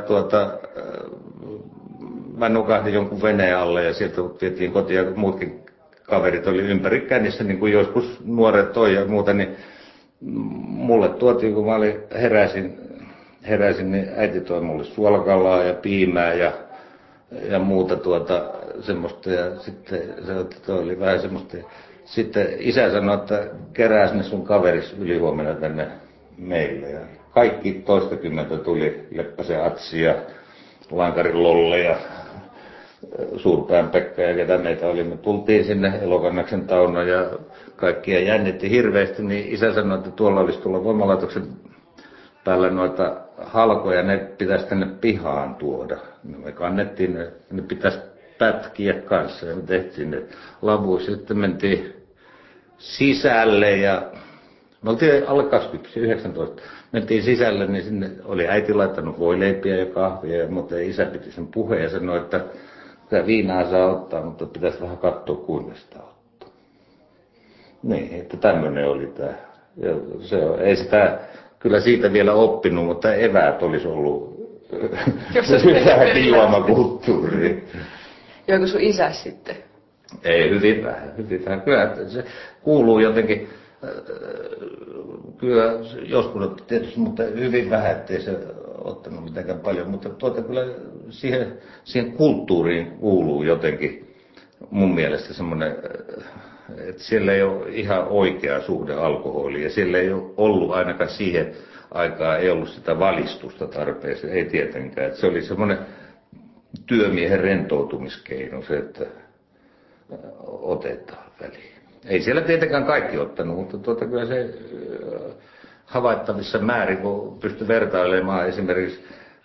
mä nukahdin jonkun veneen alle ja sieltä vietiin kotiin ja muutkin kaverit oli ympäri kännissä, niin kuin joskus nuoret on ja muuta, niin mulle tuotiin, kun mä heräsin, niin äiti toi mulle suolakalaa ja piimää ja muuta semmoista, ja sitten se oli vähän semmoista. Sitten isä sanoi, että kerää sinne sun kaveris ylihuomenna tänne meille, ja kaikki toistakymmentä tuli, Leppäsen Atsi ja Lankarin Lolle ja Suurpään Pekka ja ketä meitä oli. Me tultiin sinne Elokannaksen Tauno ja kaikkia jännitti hirveästi, niin isä sanoi, että tuolla olisi tulla voimalaitoksen päällä noita halkoja, ne pitäisi tänne pihaan tuoda. Me kannettiin ne pitäisi pätkiä kanssa ja me tehtiin ne lavuissa. Sitten mentiin sisälle ja me oltiin alle 20, 19. Mentiin sisälle, niin sinne oli äiti laittanut voileipiä ja kahvia, mutta isä piti sen puheen ja sanoi, että sitä viinaa saa ottaa, mutta pitäisi vähän katsoa kuinka sitä ottaa. Niin, että tämmöinen oli tämä. Ja ei sitä kyllä siitä vielä oppinut, mutta eväät olisi ollut hyvääkin juomakulttuuria. Joku sun isä sitten? Ei, hyvin vähän. Kyllä se kuuluu jotenkin, kyllä joskus tietysti, mutta hyvin vähän, ettei se ottanut mitenkään paljon. Mutta kyllä siihen kulttuuriin kuuluu jotenkin mun mielestä semmoinen, että siellä ei ole ihan oikea suhde alkoholiin. Ja siellä ei ole ollut ainakaan siihen aikaan, ei ollut sitä valistusta tarpeeseen, ei tietenkään. Että se oli semmoinen työmiehen rentoutumiskeino se, että otetaan väliin. Ei siellä tietenkään kaikki ottanut, mutta kyllä se havaittavissa määrin, kun pystyi vertailemaan esimerkiksi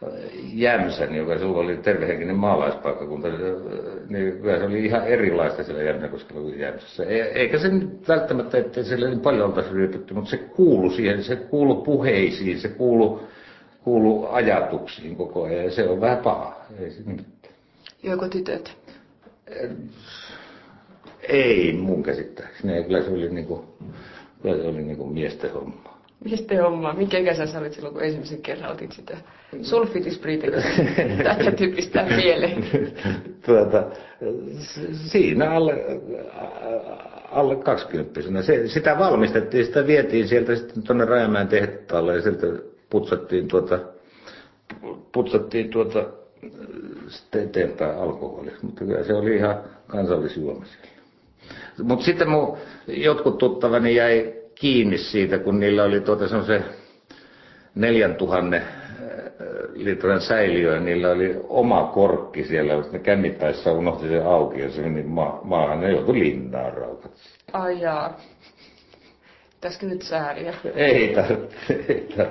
Jämsän, joka silloin oli tervehenkinen maalaispaikkakunta, niin kyllä se oli ihan erilaista siellä Jämsänkoskella kuin Jämsässä. Eikä se nyt välttämättä, ettei siellä niin paljon oltaisi ryypätty, mutta se kuului siihen, se kuului puheisiin, se kuului ajatuksiin koko ajan ja se on vähän paha. Ei se mitään. Joko tytöt? Ei mun käsittääkseni, kyllä se oli niinku miesten homma. Miesten homma? Minkä ikäisen sä olit silloin, kun ensimmäisen kerran otit sitä sulfitispriitä, kun tätä tyyppistä mieleen? Siinä alle 20. Sitä valmistettiin, sitä vietiin sieltä sitten tuonne Rajamäen tehtaalle ja sieltä putsattiin sitten eteenpäin alkoholiksi, mutta kyllä se oli ihan kansallisjuoma siellä. Mutta sitten jotkut tuttavani jäi kiinni siitä, kun niillä oli se 4000 litran säiliö ja niillä oli oma korkki siellä, mutta ne kännittäessä unohti sen auki ja se meni maahan, ne joutui linnaan raukat. Ai jaa. Pitäisikö nyt sääliä? Ei tarvitse.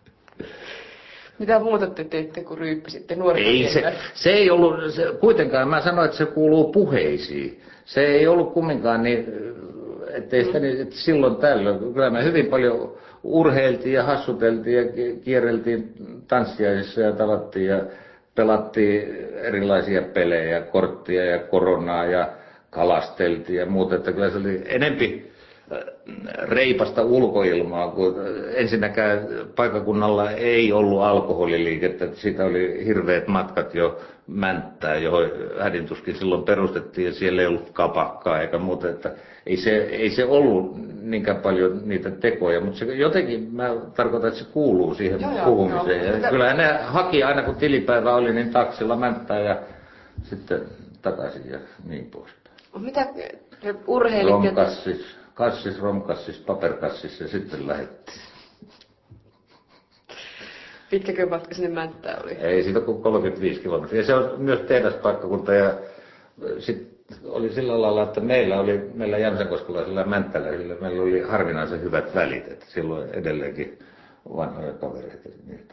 Mitä muuta te teitte, kun ryyppisitte nuorena? Ei se ei ollut, kuitenkaan mä sanoin, että se kuuluu puheisiin. Se ei ollut kumminkaan niin, ettei sitä että silloin tällöin. Kyllä me hyvin paljon urheiltiin ja hassuteltiin ja kierreltiin tanssiaisissa ja tavattiin ja pelattiin erilaisia pelejä, korttia ja koronaa ja kalasteltiin ja muuta. Että kyllä se oli enempi reipasta ulkoilmaa, kun ensinnäkään paikkakunnalla ei ollut alkoholiliikettä, että siitä oli hirveät matkat jo Mänttää, johon hädintuskin silloin perustettiin ja siellä ei ollut kapakkaa eikä muuta, että ei se ollut niinkään paljon niitä tekoja, mutta se jotenkin mä tarkoitan, että se kuuluu siihen puhumiseen. Ja kyllähän ne haki aina kun tilipäivä oli, niin taksilla Mänttää ja sitten takaisin ja niin poispäin. Mitä urheilit? Romkassis, paperkassis ja sitten lähdettiin. Pitkäkö matka sinne Mänttään oli? Ei, siitä kuin 35 kilometriä. Se on myös tehdaspaikkakunta ja sitten oli sillä lailla, että meillä jämsänkoskelaisilla ja mänttäläisillä meillä oli harvinaisen hyvät välit, että silloin edelleenkin vanhoja kavereita. Niitä.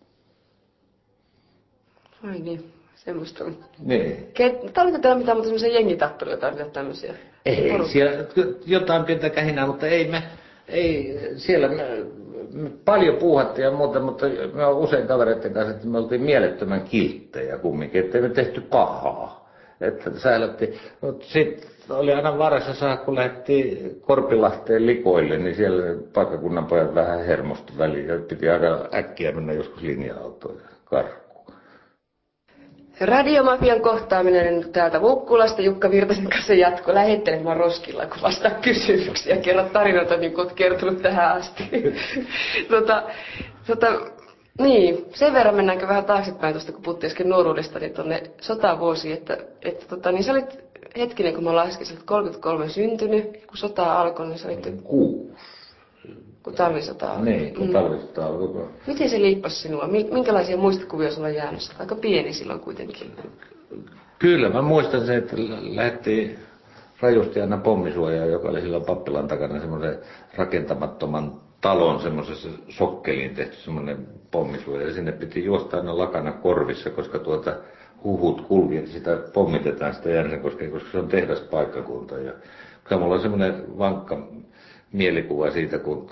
Ai niin, semmoista. Niin. Oliko teillä mitään muuta semmoisia jengitappeluja tai mitään tämmöisiä? Ei, siellä jotain pientä kähinää, mutta ei siellä me paljon puuhattiin ja muuta, mutta me on usein kavereiden kanssa, että me oltiin mielettömän kilttejä kumminkin, ettei me tehty pahaa. Että säilyttiin. Mutta sitten oli aina varassa saada, kun lähdettiin Korpilahteen likoille, niin siellä paikkakunnan pojat vähän hermostu väliin ja piti aika äkkiä mennä joskus linja-autoon ja karkuun. Radiomafian kohtaaminen täältä Vukkulasta Jukka Virtasen kanssa jatkuu. Lähettele mua Roskilla, kun vastaa kysymyksiä. Kerro tarinoita, niin kuin olet kertonut tähän asti. Niin, sen verran mennäänkö vähän taaksepäin tuosta, kun puhuttiin äsken nuoruudesta, niin tuonne sotavuosiin, että niin sä olit hetkinen, kun mä laskin, sä olit 33 syntynyt, kun sota alkoi, niin sä olit 6. Kun talvisota alkoi. Niin, kun talvisota alkoi. Miten se liippasi sinua? Minkälaisia muistikuvia sulla on jäänyt? Aika pieni silloin kuitenkin. Kyllä, mä muistan sen, että lähdettiin rajusti aina pommisuojaan, joka oli silloin pappilan takana semmoisen rakentamattoman talon semmoisessa sokkeliin tehty semmoinen pommisuoja. Ja sinne piti juosta aina lakana korvissa, koska huhut kulki, että sitä pommitetaan sitä Jämsänkoskea, koska se on tehdaspaikkakunta. Ja kyllä mulla on semmoinen vankka mielikuva siitä, kun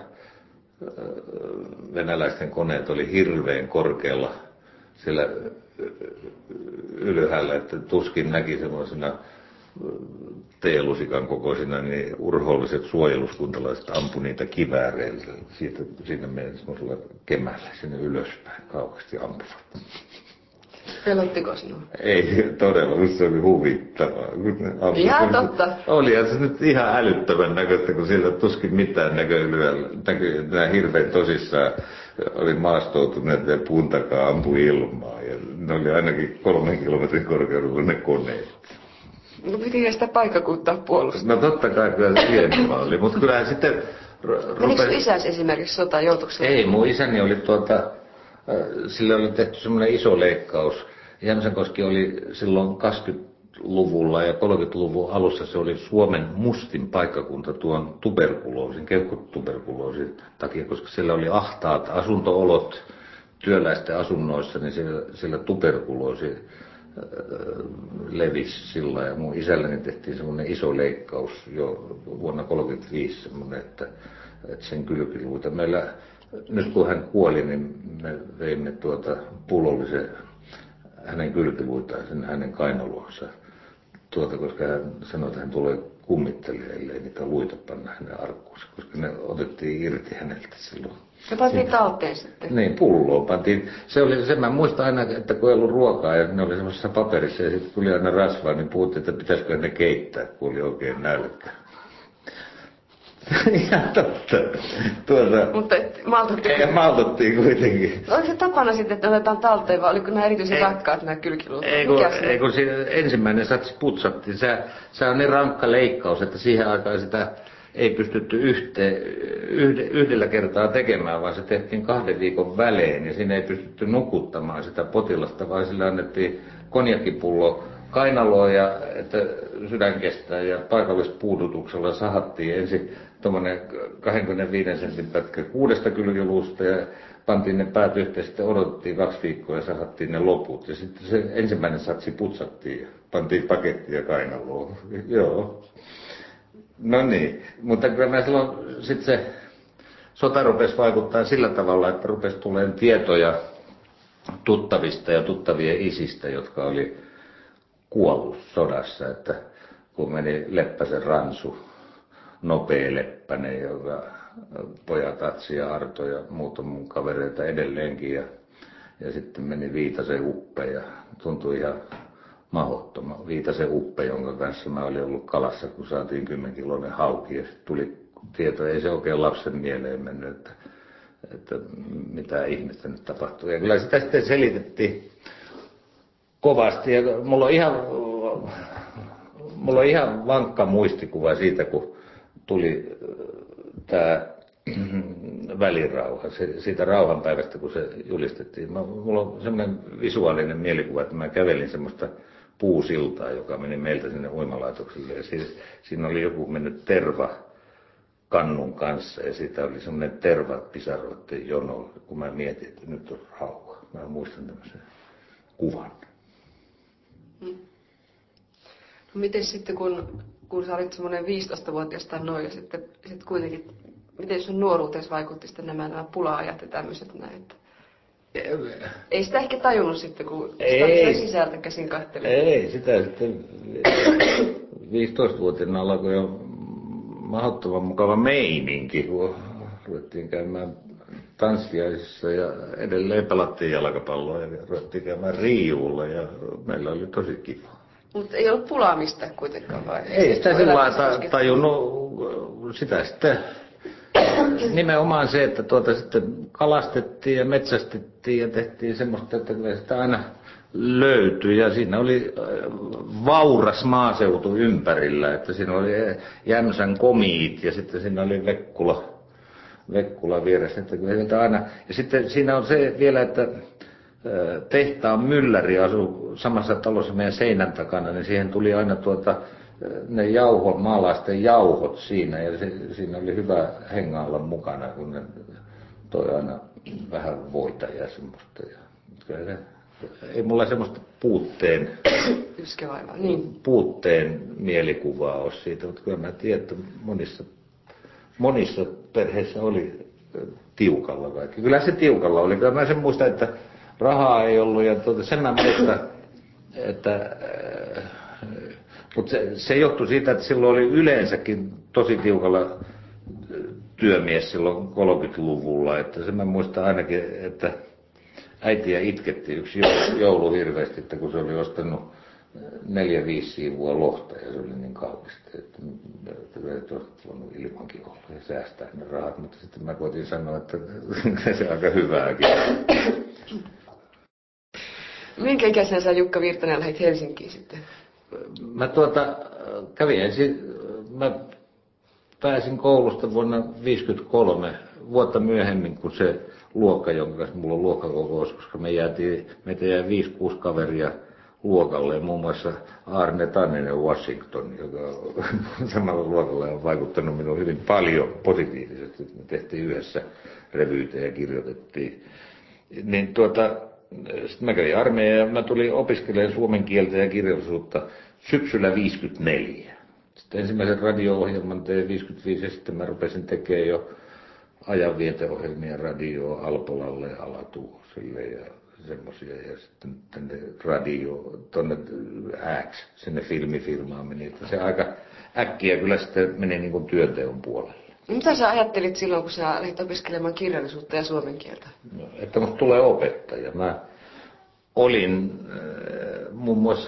venäläisten koneet oli hirveän korkealla siellä ylhäällä, että tuskin näki semmoisena teelusikan kokoisina, niin urhoolliset suojeluskuntalaiset ampui niitä kivääreillä siinä meidän semmoisella kemällä sinne ylöspäin kauheasti ampuvat. Pelottiko sinua? Ei todella, se oli huvittavaa. Ihan totta. Olihan se nyt ihan älyttömän näköistä, kun siellä tuskin mitään näköä hirveän tosissaan oli maastoutuneet ja puun takaa ampui ilmaa. Ja ne oli ainakin 3 kilometrin korkeudella ne koneet. No pitikö sitä paikkakuntaa puolustaa? No totta kai kyllä se hienoa oli, mutta kyllähän sitten... Menikö isäsi esimerkiksi sotaan, joutuiko? Ei, mun isäni oli sille oli tehty semmoinen iso leikkaus. Jämsänkoski oli silloin 20-luvulla ja 30-luvun alussa se oli Suomen mustin paikkakunta tuon tuberkuloosin, keuhkotuberkuloosin takia, koska siellä oli ahtaat asuntoolot, työläisten asunnoissa, niin siellä tuberkuloosi levisi sillä ja mun isälläni tehtiin semmoinen iso leikkaus jo vuonna 1935 semmoinen, että sen kylkiluita. Meillä, nyt kun hän kuoli, niin me veimme pullollisen hänen kylkiluitaan sen hänen kainaloonsa, koska hän sanoi, että hän tulee kummittelemaan, ellei niitä luita panna hänen arkkuunsa, koska ne otettiin irti häneltä silloin. Se pantiin talteen sitten. Niin, pulloon pantiin. Se mä muistan aina, että kun ei ollut ruokaa ja ne oli semmoisessa paperissa ja sitten tuli aina rasvaa, niin puhuttiin, että pitäisikö ne keittää, kun oli oikein nälkä. Ihan totta. Mutta maltettiin. Maltettiin kuitenkin. Oliko se tapana sitten, että otetaan talteen vai oliko nämä erityisen rakkaat nämä kylkiluut? Ei kun ensimmäinen satsi putsattiin. Se on niin rankka leikkaus, että siihen aikaan sitä ei pystytty yhdellä kertaa tekemään, vaan se tehtiin 2 viikon välein ja siinä ei pystytty nukuttamaan sitä potilasta, vaan sille annettiin konjakkipullo kainaloon ja että sydän kestää ja paikallispuudutuksella sahattiin ensin tuommoinen 25 sentin pätkä 6 kylkiluusta ja pantiin ne päät yhteen, sitten odotettiin 2 viikkoa ja sahattiin ne loput ja sitten se ensimmäinen satsi putsattiin ja pantiin pakettia kainaloon. Joo. No niin, mutta kyllä mä silloin sitten se sota rupesi vaikuttaa sillä tavalla, että rupesi tulemaan tietoja tuttavista ja tuttavien isistä, jotka oli kuollut sodassa, että kun meni Leppäsen Ransu, Nopea Leppänen, joka pojat Atsi ja Arto ja muut on mun kavereita edelleenkin ja sitten meni Viitasen Uppe ja tuntui ihan mahdottoman. Viitasen Uppe, jonka kanssa mä olin ollut kalassa, kun saatiin 10-kiloinen hauki ja sitten tuli tieto, ei se oikein lapsen mieleen mennyt, että mitä ihmettä nyt tapahtuu. Ja kyllä sitä sitten selitettiin kovasti ja mulla on ihan vankka muistikuva siitä, kun tuli tämä välirauha, siitä rauhanpäivästä, kun se julistettiin. Mulla on semmoinen visuaalinen mielikuva, että mä kävelin semmoista puusiltaa, joka meni meiltä sinne uimalaitokselle. Ja siinä oli joku mennyt terva kannun kanssa ja siitä oli semmoinen tervapisaroiden jono, kun mä mietin, että nyt on rauha. Mä muistan tämmöisen kuvan. No miten sitten, kun sä olit semmoinen 15-vuotias tai noin, ja sitten kuitenkin, miten sun nuoruuteesi vaikutti sitten nämä pula-ajat ja tämmöiset näin? Ei sitä ehkä tajunnut sitten, kun sitä sisältä käsin katselin. Ei, sitä sitten 15-vuotiaana alkoi jo mahdottoman mukava meininki, kun ruvettiin käymään tanssiaisissa ja edelleen pelattiin jalkapalloa ja ruvettiin käymään riiulla ja meillä oli tosi kiva. Mutta ei ollut pulaamista kuitenkaan vai? Ei sitä sillä lailla tajunnut, sitä sitten nimenomaan se, että sitten kalastettiin ja metsästettiin ja tehtiin semmoista, että sitä aina löytyi ja siinä oli vauras maaseutu ympärillä, että siinä oli Jämsän komiit ja sitten siinä oli Vekkula vieressä, että kyllä aina. Ja sitten siinä on se vielä, että tehtaan mylläri asui samassa talossa meidän seinän takana, niin siihen tuli aina ne maalaisten jauhot siinä ja siinä oli hyvä hengailla mukana, kun ne toi aina vähän voita ja semmoista. Ja, ei mulla semmoista puutteen mielikuvaa ole siitä, mutta kyllä mä tiedän, että monissa perheissä oli tiukalla kaikki. Kyllä se tiukalla oli. Kyllä mä sen muistan, että rahaa ei ollut ja sen mä muistan, että mutta se johtui siitä, että silloin oli yleensäkin tosi tiukalla työmies silloin 30-luvulla. Että sen mä muistan ainakin, että äitiä itketti yksi joulu hirveästi, että kun se oli ostanut 4-5 siivua lohta ja se oli niin kallista, että ei voinut ilmankin olla ja säästää ne rahat. Mutta sitten mä koitin sanoa, että se on aika hyvääkin. Minkä ikäisenä sä Jukka Virtanen lähdit Helsinkiin sitten? Mä kävin ensin, mä pääsin koulusta vuonna 1953, vuotta myöhemmin kuin se luokka, jonka kanssa mulla on luokkakokous, koska meitä jäi 5-6 kaveria luokalle, muun muassa Arne Tanninen Washington, joka samalla luokalla on vaikuttanut minuun hyvin paljon positiivisesti. Me tehtiin yhdessä revyytä ja kirjoitettiin Niin sitten mä kävin armeijan ja mä tulin opiskelemaan suomen kieltä ja kirjallisuutta syksyllä 1954. Sitten ensimmäisen radio-ohjelman tein 1955 ja sitten mä rupesin tekemään jo ajanvieteohjelmia radioon Alpolalle ja Alatuosille ja semmoisia. Ja sitten tänne tuonne X, sinne filmifirmaan meni. Että se aika äkkiä kyllä sitten meni niin kuin työnteon puolelle. Mitä sä ajattelit silloin, kun sä lähdit opiskelemaan kirjallisuutta ja suomen kieltä? No, että musta tulee opettaja. Mä olin muun muassa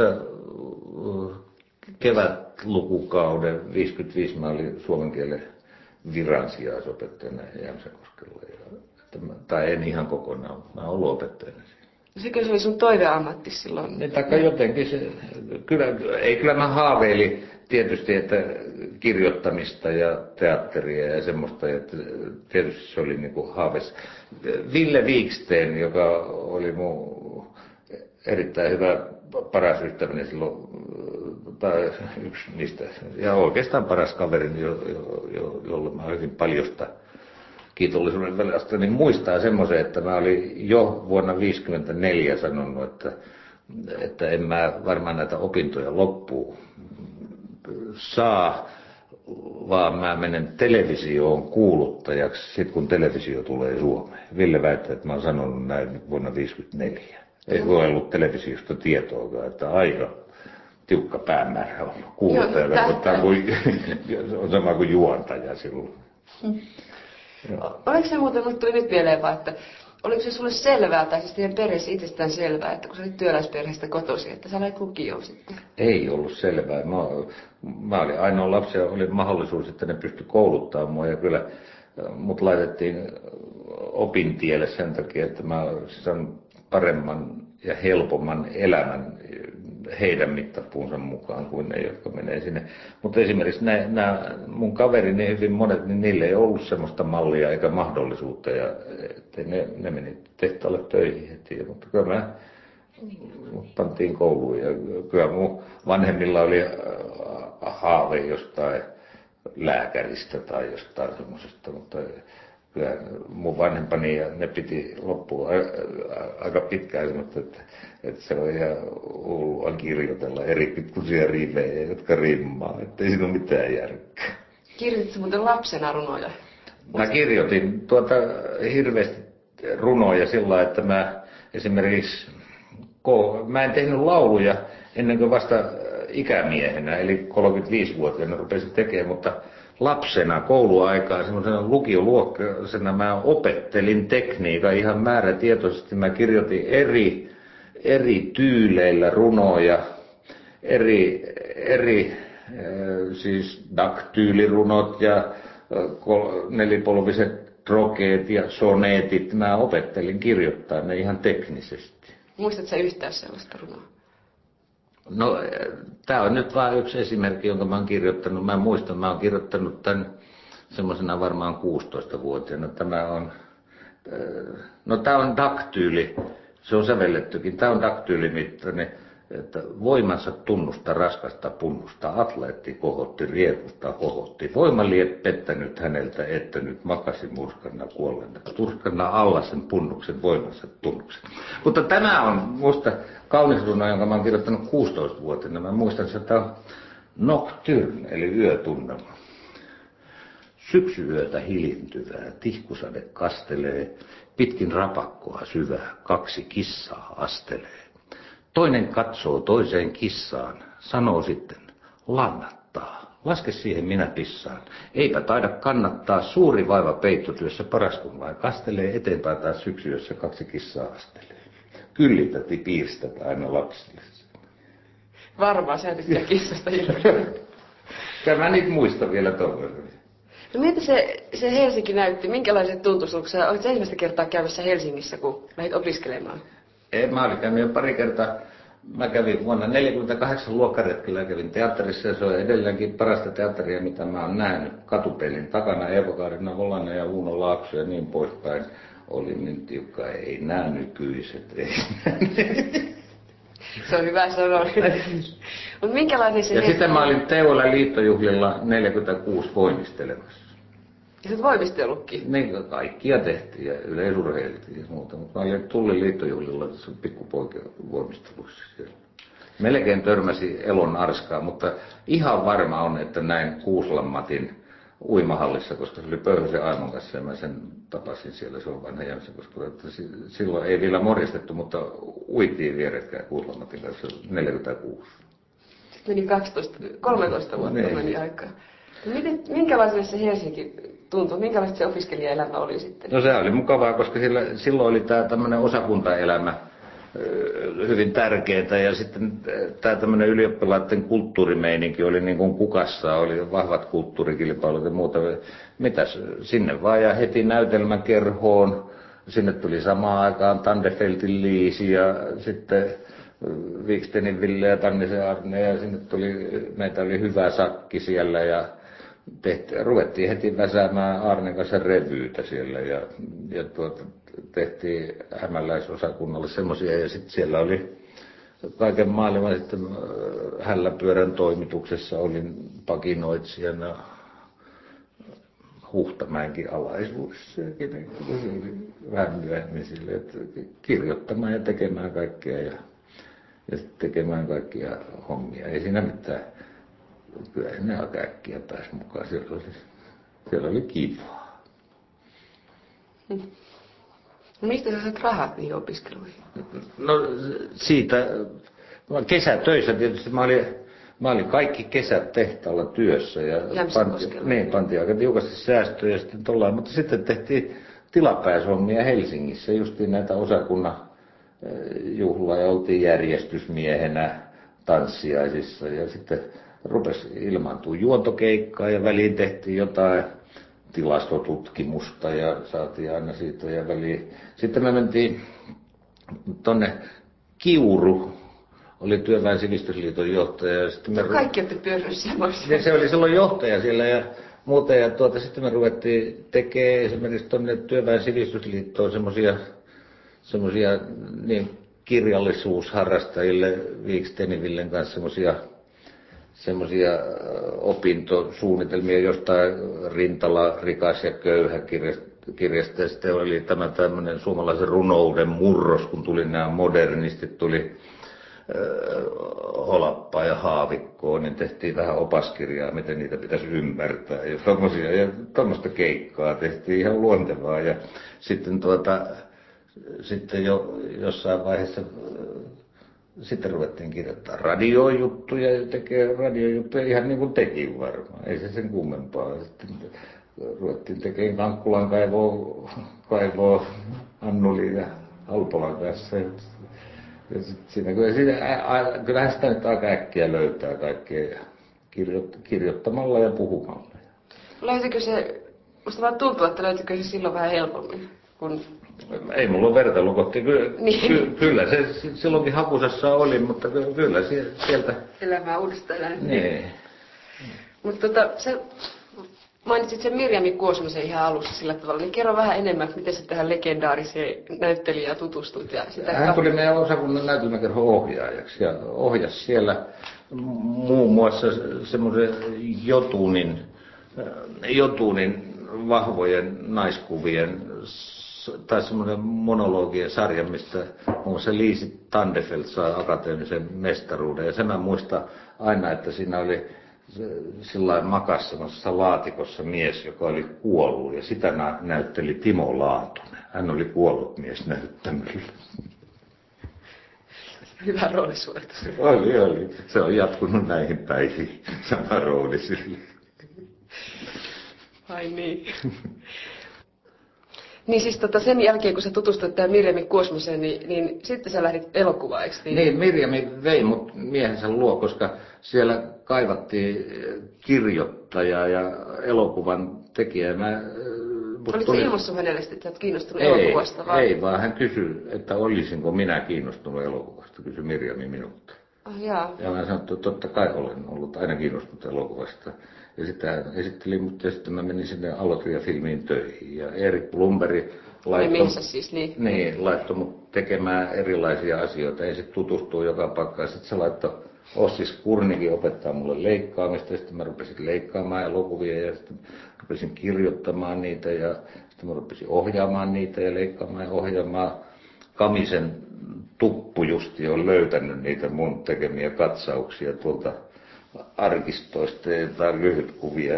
kevätlukukauden 1955 mä olin suomen kielen viransijaisopettajana Jämsäkoskella. Tai en ihan kokonaan, mä oon ollut opettajana. Sekö se oli sun toiveammatti silloin? Niin, taikka jotenkin se, kyllä mä haaveilin tietysti, että kirjoittamista ja teatteria ja semmoista, että tietysti se oli niinku haaves. Ville Wiksten, joka oli mun erittäin hyvä paras ystäväni silloin, tai yksi niistä, ja oikeastaan paras kaveri, jolle mä hyvin paljosta kiitollisuuden velasta, niin muistaa semmoisen, että mä olin jo vuonna 1954 sanonut, että en mä varmaan näitä opintoja loppuun saa, vaan mä menen televisioon kuuluttajaksi sit kun televisio tulee Suomeen. Ville väittää, että mä oon sanonut näin vuonna 1954. Ei voi ollut televisiosta tietoakaan, että aika tiukka päämäärä on kuuluttaja, mutta on sama kuin juontaja silloin. Oliko se muuten, mulle tuli nyt mieleen vaan, että oliko se sulle selvää, tai siis teidän perheessä itsestään selvää, että kun sä olit työläisperheestä kotoisin, että sä lähdet lukioon sitten? Ei ollut selvää. Mä olin ainoa lapsi ja oli mahdollisuus, että ne pystyi kouluttamaan mua ja kyllä mut laitettiin opintielle sen takia, että mä saan paremman ja helpomman elämän heidän mittapuunsa mukaan kuin ne, jotka menee sinne. Mutta esimerkiksi nämä mun kaverini, hyvin monet, niin niille ei ollut semmoista mallia eikä mahdollisuutta. Ja ne meni tehtaalle töihin heti. Mutta kyllä mut pantiin kouluun. Ja kyllä mun vanhemmilla oli haave jostain lääkäristä tai jostain semmoisesta. Mutta kyllä mun vanhempani ja ne piti loppuun aika pitkään semmoista, että se on ihan hullua kirjoitella eri pikkuisia rivejä, jotka rimmaa, että ei siinä ole mitään järkeä. Kirjoititko muuten lapsena runoja? Mä kirjoitin hirveästi runoja sillä, että mä esimerkiksi, mä en tehnyt lauluja ennen kuin vasta ikämiehenä, eli 35-vuotiaana rupesin tekemään, mutta lapsena kouluaikaa semmoisena lukioluokkaisena mä opettelin tekniikan ihan määrätietoisesti. Mä kirjoitin eri tyyleillä runoja, siis daktyylirunot ja nelipolviset trokeet ja soneetit. Mä opettelin kirjoittaa ne ihan teknisesti. Muistatko sä yhtään sellaista runoa? No, tää on nyt vain yksi esimerkki, jonka mä oon kirjoittanut. Mä muistan, mä oon kirjoittanut tän semmoisena varmaan 16-vuotiaana. Tää on daktyyli. Se on sävellettykin. Tää on daktyylimitainen, että voimansa tunnusta raskasta punnusta. Atleetti kohotti, riepusta hohotti. Voima lie pettänyt häneltä, että nyt makasi murskana kuolleena. Turskana alla sen punnuksen voimansa tunnuksen. Mutta tämä on musta kaunis runo, jonka mä oon kirjoittanut 16-vuotiaana. Mä muistan, että tämä on nocturne, eli yötunnelma. Syksyyötä hilintyvää, tihkusade kastelee, pitkin rapakkoa syvää, 2 kissaa astelee. Toinen katsoo toiseen kissaan, sanoo sitten, lannattaa, laske siihen minä pissaan. Eipä taida kannattaa, suuri vaiva peittotyössä, paras kun vain kastelee, eteenpäin taas syksyyössä 2 kissaa astelee. Kyllitäti piirstät aina lapsille. Varmaan sä tykkää kissasta hirveästi. Kyllä mä niitä muistan vielä tuolla. No miltä se Helsinki näytti? Minkälaiset tuntui sinulle? Olit sä ensimmäistä kertaa käymässä Helsingissä, kun lähdit opiskelemaan? Mä olin käynyt jo pari kertaa. Mä kävin vuonna 1948 luokkaretkellä ja kävin teatterissa ja se on edelleenkin parasta teatteria, mitä mä oon nähnyt. Katupelin takana Eeva-Kaarina Holanen ja Uuno Laakso ja niin poispäin. Oli niin tiukka, ei nää nykyiset, ei. Se on hyvä sanoa. Mut minkälainen se ja sitten mä olin Teulan liittojuhlilla 46 voimistelemassa. Ja sit voimistellutkin. Niin, kaikkia tehtiin ja yleisurheiltiin ja muuta, mutta mä olin Tullin liittojuhlilla tässä pikkupoikien voimistelussa siellä. Melkein törmäsi Elon arskaa, mutta ihan varma on, että näin Kuuslan Matin uimahallissa, koska se oli Pöyhösen Aimon kanssa ja mä sen tapasin siellä, se on vanha Jämsä, koska silloin ei vielä morjastettu, mutta uitiin vierekkäin Kuuslan Matin kanssa 46. Sitten meni 13 vuotta meni aikaa. Minkälaiselle se Helsinki tuntui? Minkälaista se opiskelijaelämä oli sitten? No se oli mukavaa, koska silloin oli tämä tämmöinen osakuntaelämä hyvin tärkeää ja sitten tämä tämmöinen ylioppilaiden kulttuurimeininki oli niin kuin kukassa, oli vahvat kulttuurikilpailut ja muuta. Mitäs sinne vaan ja heti näytelmäkerhoon, sinne tuli samaan aikaan Tandefeltin Liisi ja sitten Vikstenin Ville ja Tannisen Arne ja sinne meitä oli hyvä sakki siellä ja ruvettiin heti väsäämään Arnen kanssa revyytä siellä ja tehtiin hämäläisosakunnalle semmoisia ja sitten siellä oli kaiken maailman sitten Hälläpyörän toimituksessa olin pakinoitsijana Huhtamäenkin alaisuudessa vähän myöhemmin sille, että kirjoittamaan ja tekemään kaikkea ja sitten tekemään kaikkia hommia. Ei siinä mitään. Kyllä ne aika äkkiä pääsi mukaan. Siellä oli kivaa. No mistä sä saat rahat niihin opiskeluihin? No siitä, kesätöissä tietysti mä olin kaikki kesät tehtaalla työssä ja pantiin aika tiukasti säästöjä sitten tollaan, mutta sitten tehtiin tilapäishommia Helsingissä, justiin näitä osakunnan juhlaa ja oltiin järjestysmiehenä tanssiaisissa ja sitten rupesi ilmaantua juontokeikkaa ja väliin tehtiin jotain tilastotutkimusta ja saatiin aina siitä ja väliin. Sitten me mentiin tonne Kiuru, oli Työväen Sivistysliiton johtaja. Ja sitten kaikki olette pyörinyt semmoista. Se oli silloin johtaja siellä ja muuta ja sitten me ruvettiin tekemään esimerkiksi tonne Työväen Sivistysliittoon semmoisia niin kirjallisuusharrastajille Vikstenin Villen kanssa semmoisia opintosuunnitelmia jostain Rintala, rikas ja köyhä kirjasta. Ja sitten oli tämä tämmöinen suomalaisen runouden murros, kun tuli nämä modernistit, tuli Holappaa ja Haavikkoa, niin tehtiin vähän opaskirjaa, miten niitä pitäisi ymmärtää. Ja tuommoista keikkaa tehtiin ihan luontevaa. Ja sitten jo jossain vaiheessa sitten ruvettiin kirjoittaa radiojuttuja ja tekee radiojuttuja ihan niin kuin tekin varmaan. Ei se sen kummempaa. Sitten ruvettiin tekemään Kankkulan kaivoa Annuli ja Alpolan kanssa. Ja kyllähän sitä nyt aika äkkiä löytää kaikkea kirjoittamalla ja puhumalla. Löytyykö se, musta vaan tuntuu, että löytyykö se silloin vähän helpommin? Ei mulla ole vertailukohtia. Kyllä se silloinkin hakusessa oli, mutta kyllä sieltä... Elämää uudestaan. Niin. Mutta se mainitsit sen Mirjami Kuosmosen ihan alussa sillä tavalla, niin kerro vähän enemmän, että miten sä tähän legendaariseen näyttelijään tutustuit. Hän tuli meidän osakunnan näytelmäkerhon ohjaajaksi ja ohjasi siellä muun muassa semmoisen Jotunin vahvojen naiskuvien tai semmoinen monologien sarja, mistä muun muassa Liisi Tandefelt sai akateemisen mestaruuden. Ja sen mä muistan aina, että siinä oli sillain makas semmoisessa laatikossa mies, joka oli kuollut. Ja sitä näytteli Timo Laatunen. Hän oli kuollut mies näyttämällä. Hyvä roolisuoritus. Oli. Se on jatkunut näihin päiviin. Sama rooli sille. Ai niin. Niin siis sen jälkeen, kun sä tutustuit tähän Mirjami Kuosmoseen, niin sitten sä lähdit elokuvaan, eikö niin? Niin, Mirjami vei mut miehensä luo, koska siellä kaivattiin kirjoittajaa ja elokuvan tekijää. Olitko ilmoissut hänelle, että sä oot kiinnostunut elokuvasta? Vai? Ei, vaan hän kysyi, että olisinko minä kiinnostunut elokuvasta, kysyi Mirjami minulta. Ja mä sanoin, että totta kai olen ollut aina kiinnostunut elokuvasta. Ja sitten hän esitteli mut ja sitten mä menin sinne Allotria-filmiin töihin. Ja Erik Blomberg laittoi mut tekemään erilaisia asioita. Ensin tutustuu joka paikkaan. Sitten se laittoi Ossis Kurnikin opettaa mulle leikkaamista, sitten mä rupesin leikkaamaan elokuvia ja sitten rupesin kirjoittamaan niitä ja sitten mä rupesin ohjaamaan niitä ja leikkaamaan ja ohjaamaan. Kamisen Tuppu justi on löytänyt niitä mun tekemiä katsauksia tuolta arkistoista ja jotain lyhytkuvia.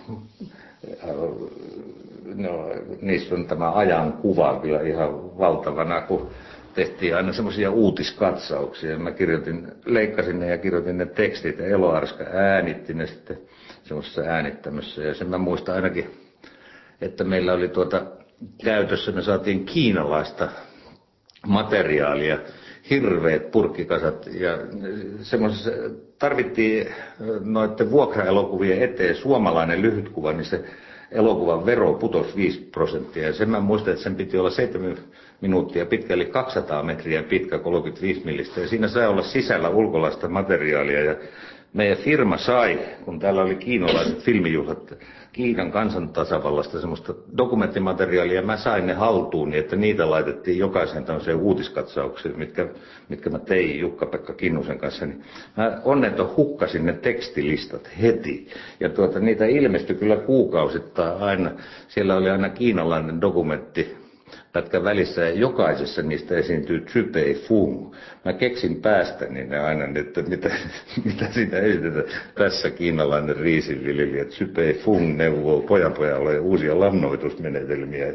No, niissä on tämä ajan kuva kyllä ihan valtavana, kun tehtiin aina semmoisia uutiskatsauksia. Mä leikkasin ne ja kirjoitin ne tekstit ja Elo Arska äänitti ne sitten semmoisessa äänittämössä. Ja sen mä muistan ainakin, että meillä oli käytössä, me saatiin kiinalaista materiaalia, hirveät purkkikasat ja semmoisessa tarvittiin noiden vuokraelokuvien eteen suomalainen lyhytkuva, niin se elokuvan vero putosi 5%. Ja sen mä muistan, että sen piti olla 7 minuuttia pitkä, eli 200 metriä pitkä, 35 millistä. Ja siinä sai olla sisällä ulkolaista materiaalia. Ja meidän firma sai, kun täällä oli kiinalaiset filmijuhlat Kiinan kansantasavallasta semmoista dokumenttimateriaalia, mä sain ne haltuun, niin että niitä laitettiin jokaisen tämmöiseen uutiskatsaukseen, mitkä mä tein Jukka-Pekka Kinnusen kanssa. Niin mä onneton hukkasin ne tekstilistat heti. Ja niitä ilmestyi kyllä kuukausittain aina. Siellä oli aina kiinalainen dokumentti pätkän välissä ja jokaisessa niistä esiintyy Tsypei Fung. Mä keksin päästäni ne aina, että mitä siinä esitetään. Tässä kiinalainen riisinviljelijä Tsypei Fung neuvoo pojalle uusia lannoitusmenetelmiä.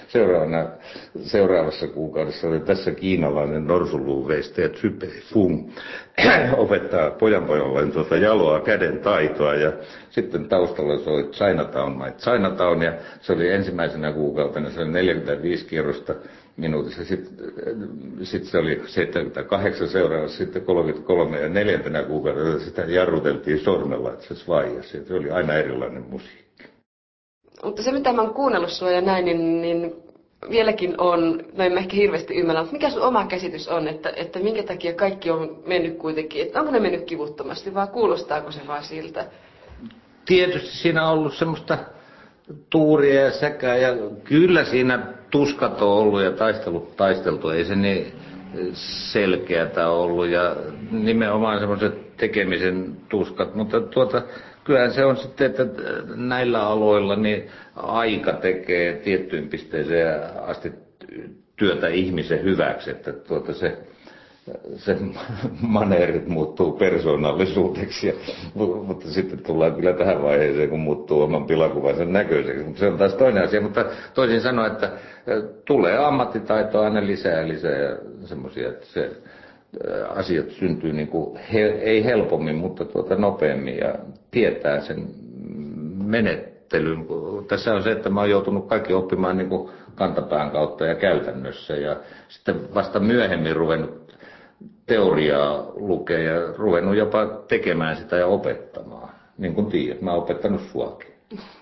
Seuraavassa kuukaudessa oli tässä kiinalainen norsunluuveistäjä Tsypei Fung opettaa pojalle jaloa käden taitoa ja sitten taustalla soi Chinatown My Chinatown ja se oli ensimmäisenä kuukautena, se oli 45 kierrosta minuutissa, sitten se oli 78 seuraavassa, sitten 33 ja 4. kuukaudessa sitä jarruteltiin sormella, että se svaijasi, se oli aina erilainen musiikki. Mutta se mitä mä oon kuunnellut sua ja näin, niin vieläkin on, no en mä ehkä hirveästi ymmärrä, mutta mikä sun oma käsitys on, että minkä takia kaikki on mennyt kuitenkin, että onko ne mennyt kivuttomasti vai kuulostaako se vaan siltä? Tietysti siinä on ollut semmoista tuuria ja säkää ja kyllä siinä tuskat on ollut ja taisteltu, ei se niin selkeätä ollut ja nimenomaan semmoiset tekemisen tuskat, mutta kyllähän se on sitten, että näillä aloilla niin aika tekee tiettyyn pisteeseen asti työtä ihmisen hyväksi, että se maneerit muuttuu persoonallisuudeksi, mutta sitten tullaan kyllä tähän vaiheeseen, kun muuttuu oman pilakuvansa näköiseksi. Mutta se on taas toinen asia, mutta toisin sanoen, että tulee ammattitaitoa aina lisää ja semmoisia, että se asiat syntyy niin kuin, ei helpommin, mutta nopeammin ja tietää sen menettelyn. Tässä on se, että mä oon joutunut kaikki oppimaan niin kuin kantapään kautta ja käytännössä ja sitten vasta myöhemmin ruvennut teoriaa lukea ja ruvennut jopa tekemään sitä ja opettamaan. Niin kuin tiedät, mä oon opettanut suakin.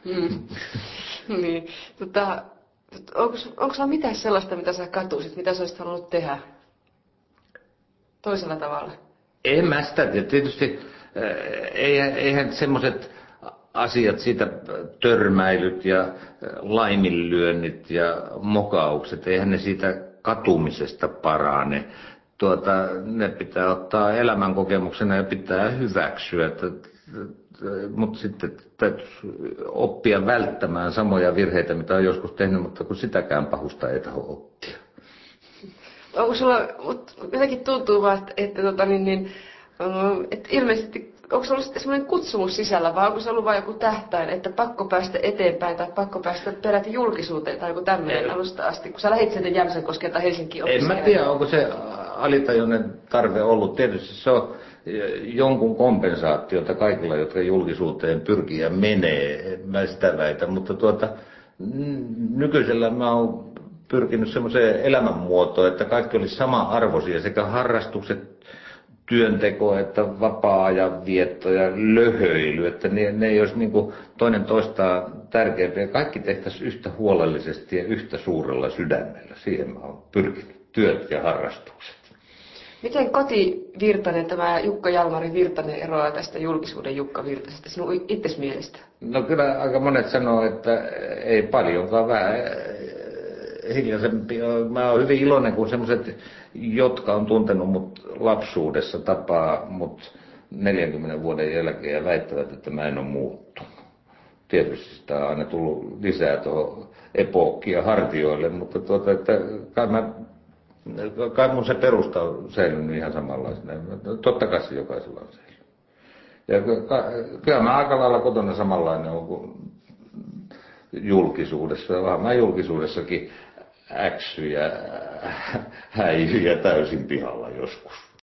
Niin, onko sulla mitään sellaista, mitä sä katuisit, mitä sä olisit halunnut tehdä toisella tavalla? En mä sitä tiedä. Tietysti eihän semmoiset asiat, siitä törmäilyt ja laiminlyönnit ja mokaukset, eihän ne siitä katumisesta parane. Ne pitää ottaa elämänkokemuksena ja pitää hyväksyä, mutta sitten täytyy oppia välttämään samoja virheitä, mitä on joskus tehnyt, mutta kun sitäkään pahusta ei taho oppia. Onko sulla, jotenkin tuntuu vaan, että ilmeisesti, onko sulla sitten semmoinen kutsumus sisällä, vai onko se ollut vain joku tähtäin, että pakko päästä eteenpäin tai pakko päästä peräti julkisuuteen tai joku tämmöinen alusta asti, kun sä lähdit sieltä Jämsänkoskelta tai Helsinkiin opiskelemaan? En mä tiedä, onko se alitajuinen tarve ollut. Tietysti se on jonkun kompensaatiota kaikilla, jotka julkisuuteen pyrkii ja menee, mä sitä väitän, mutta nykyisellä mä oon pyrkinyt semmoiseen elämänmuotoon, että kaikki olisi sama-arvoisia, sekä harrastukset, työnteko, että vapaa-ajan vietto ja löhöily, että ne ei olisi niin kuin toinen toistaan tärkeämpiä. Kaikki tehtäisiin yhtä huolellisesti ja yhtä suurella sydämellä. Siihen mä oon pyrkinyt, työt ja harrastukset. Miten Koti Virtanen, tämä Jukka Jalmari Virtanen eroaa tästä julkisuuden Jukka Virtasesta sinun itses mielestä? No kyllä aika monet sanoo, että ei paljonkaan, vähän hiljaisempi. Mä oon hyvin iloinen, kun semmoiset, jotka on tuntenut mut lapsuudessa tapaa mut 40 vuoden jälkeen ja väittävät, että mä en ole muuttunut. Tietysti sitä on aina tullut lisää tuohon epookkia hartioille, mutta että kai mun se perusta on säilynyt ihan samanlaisena. Totta kai se jokaisella on säilynyt. Ja kyllä mä aika lailla kotona samanlainen on kuin julkisuudessa. Vähän mä julkisuudessakin äksyjä, häijyjä täysin pihalla joskus.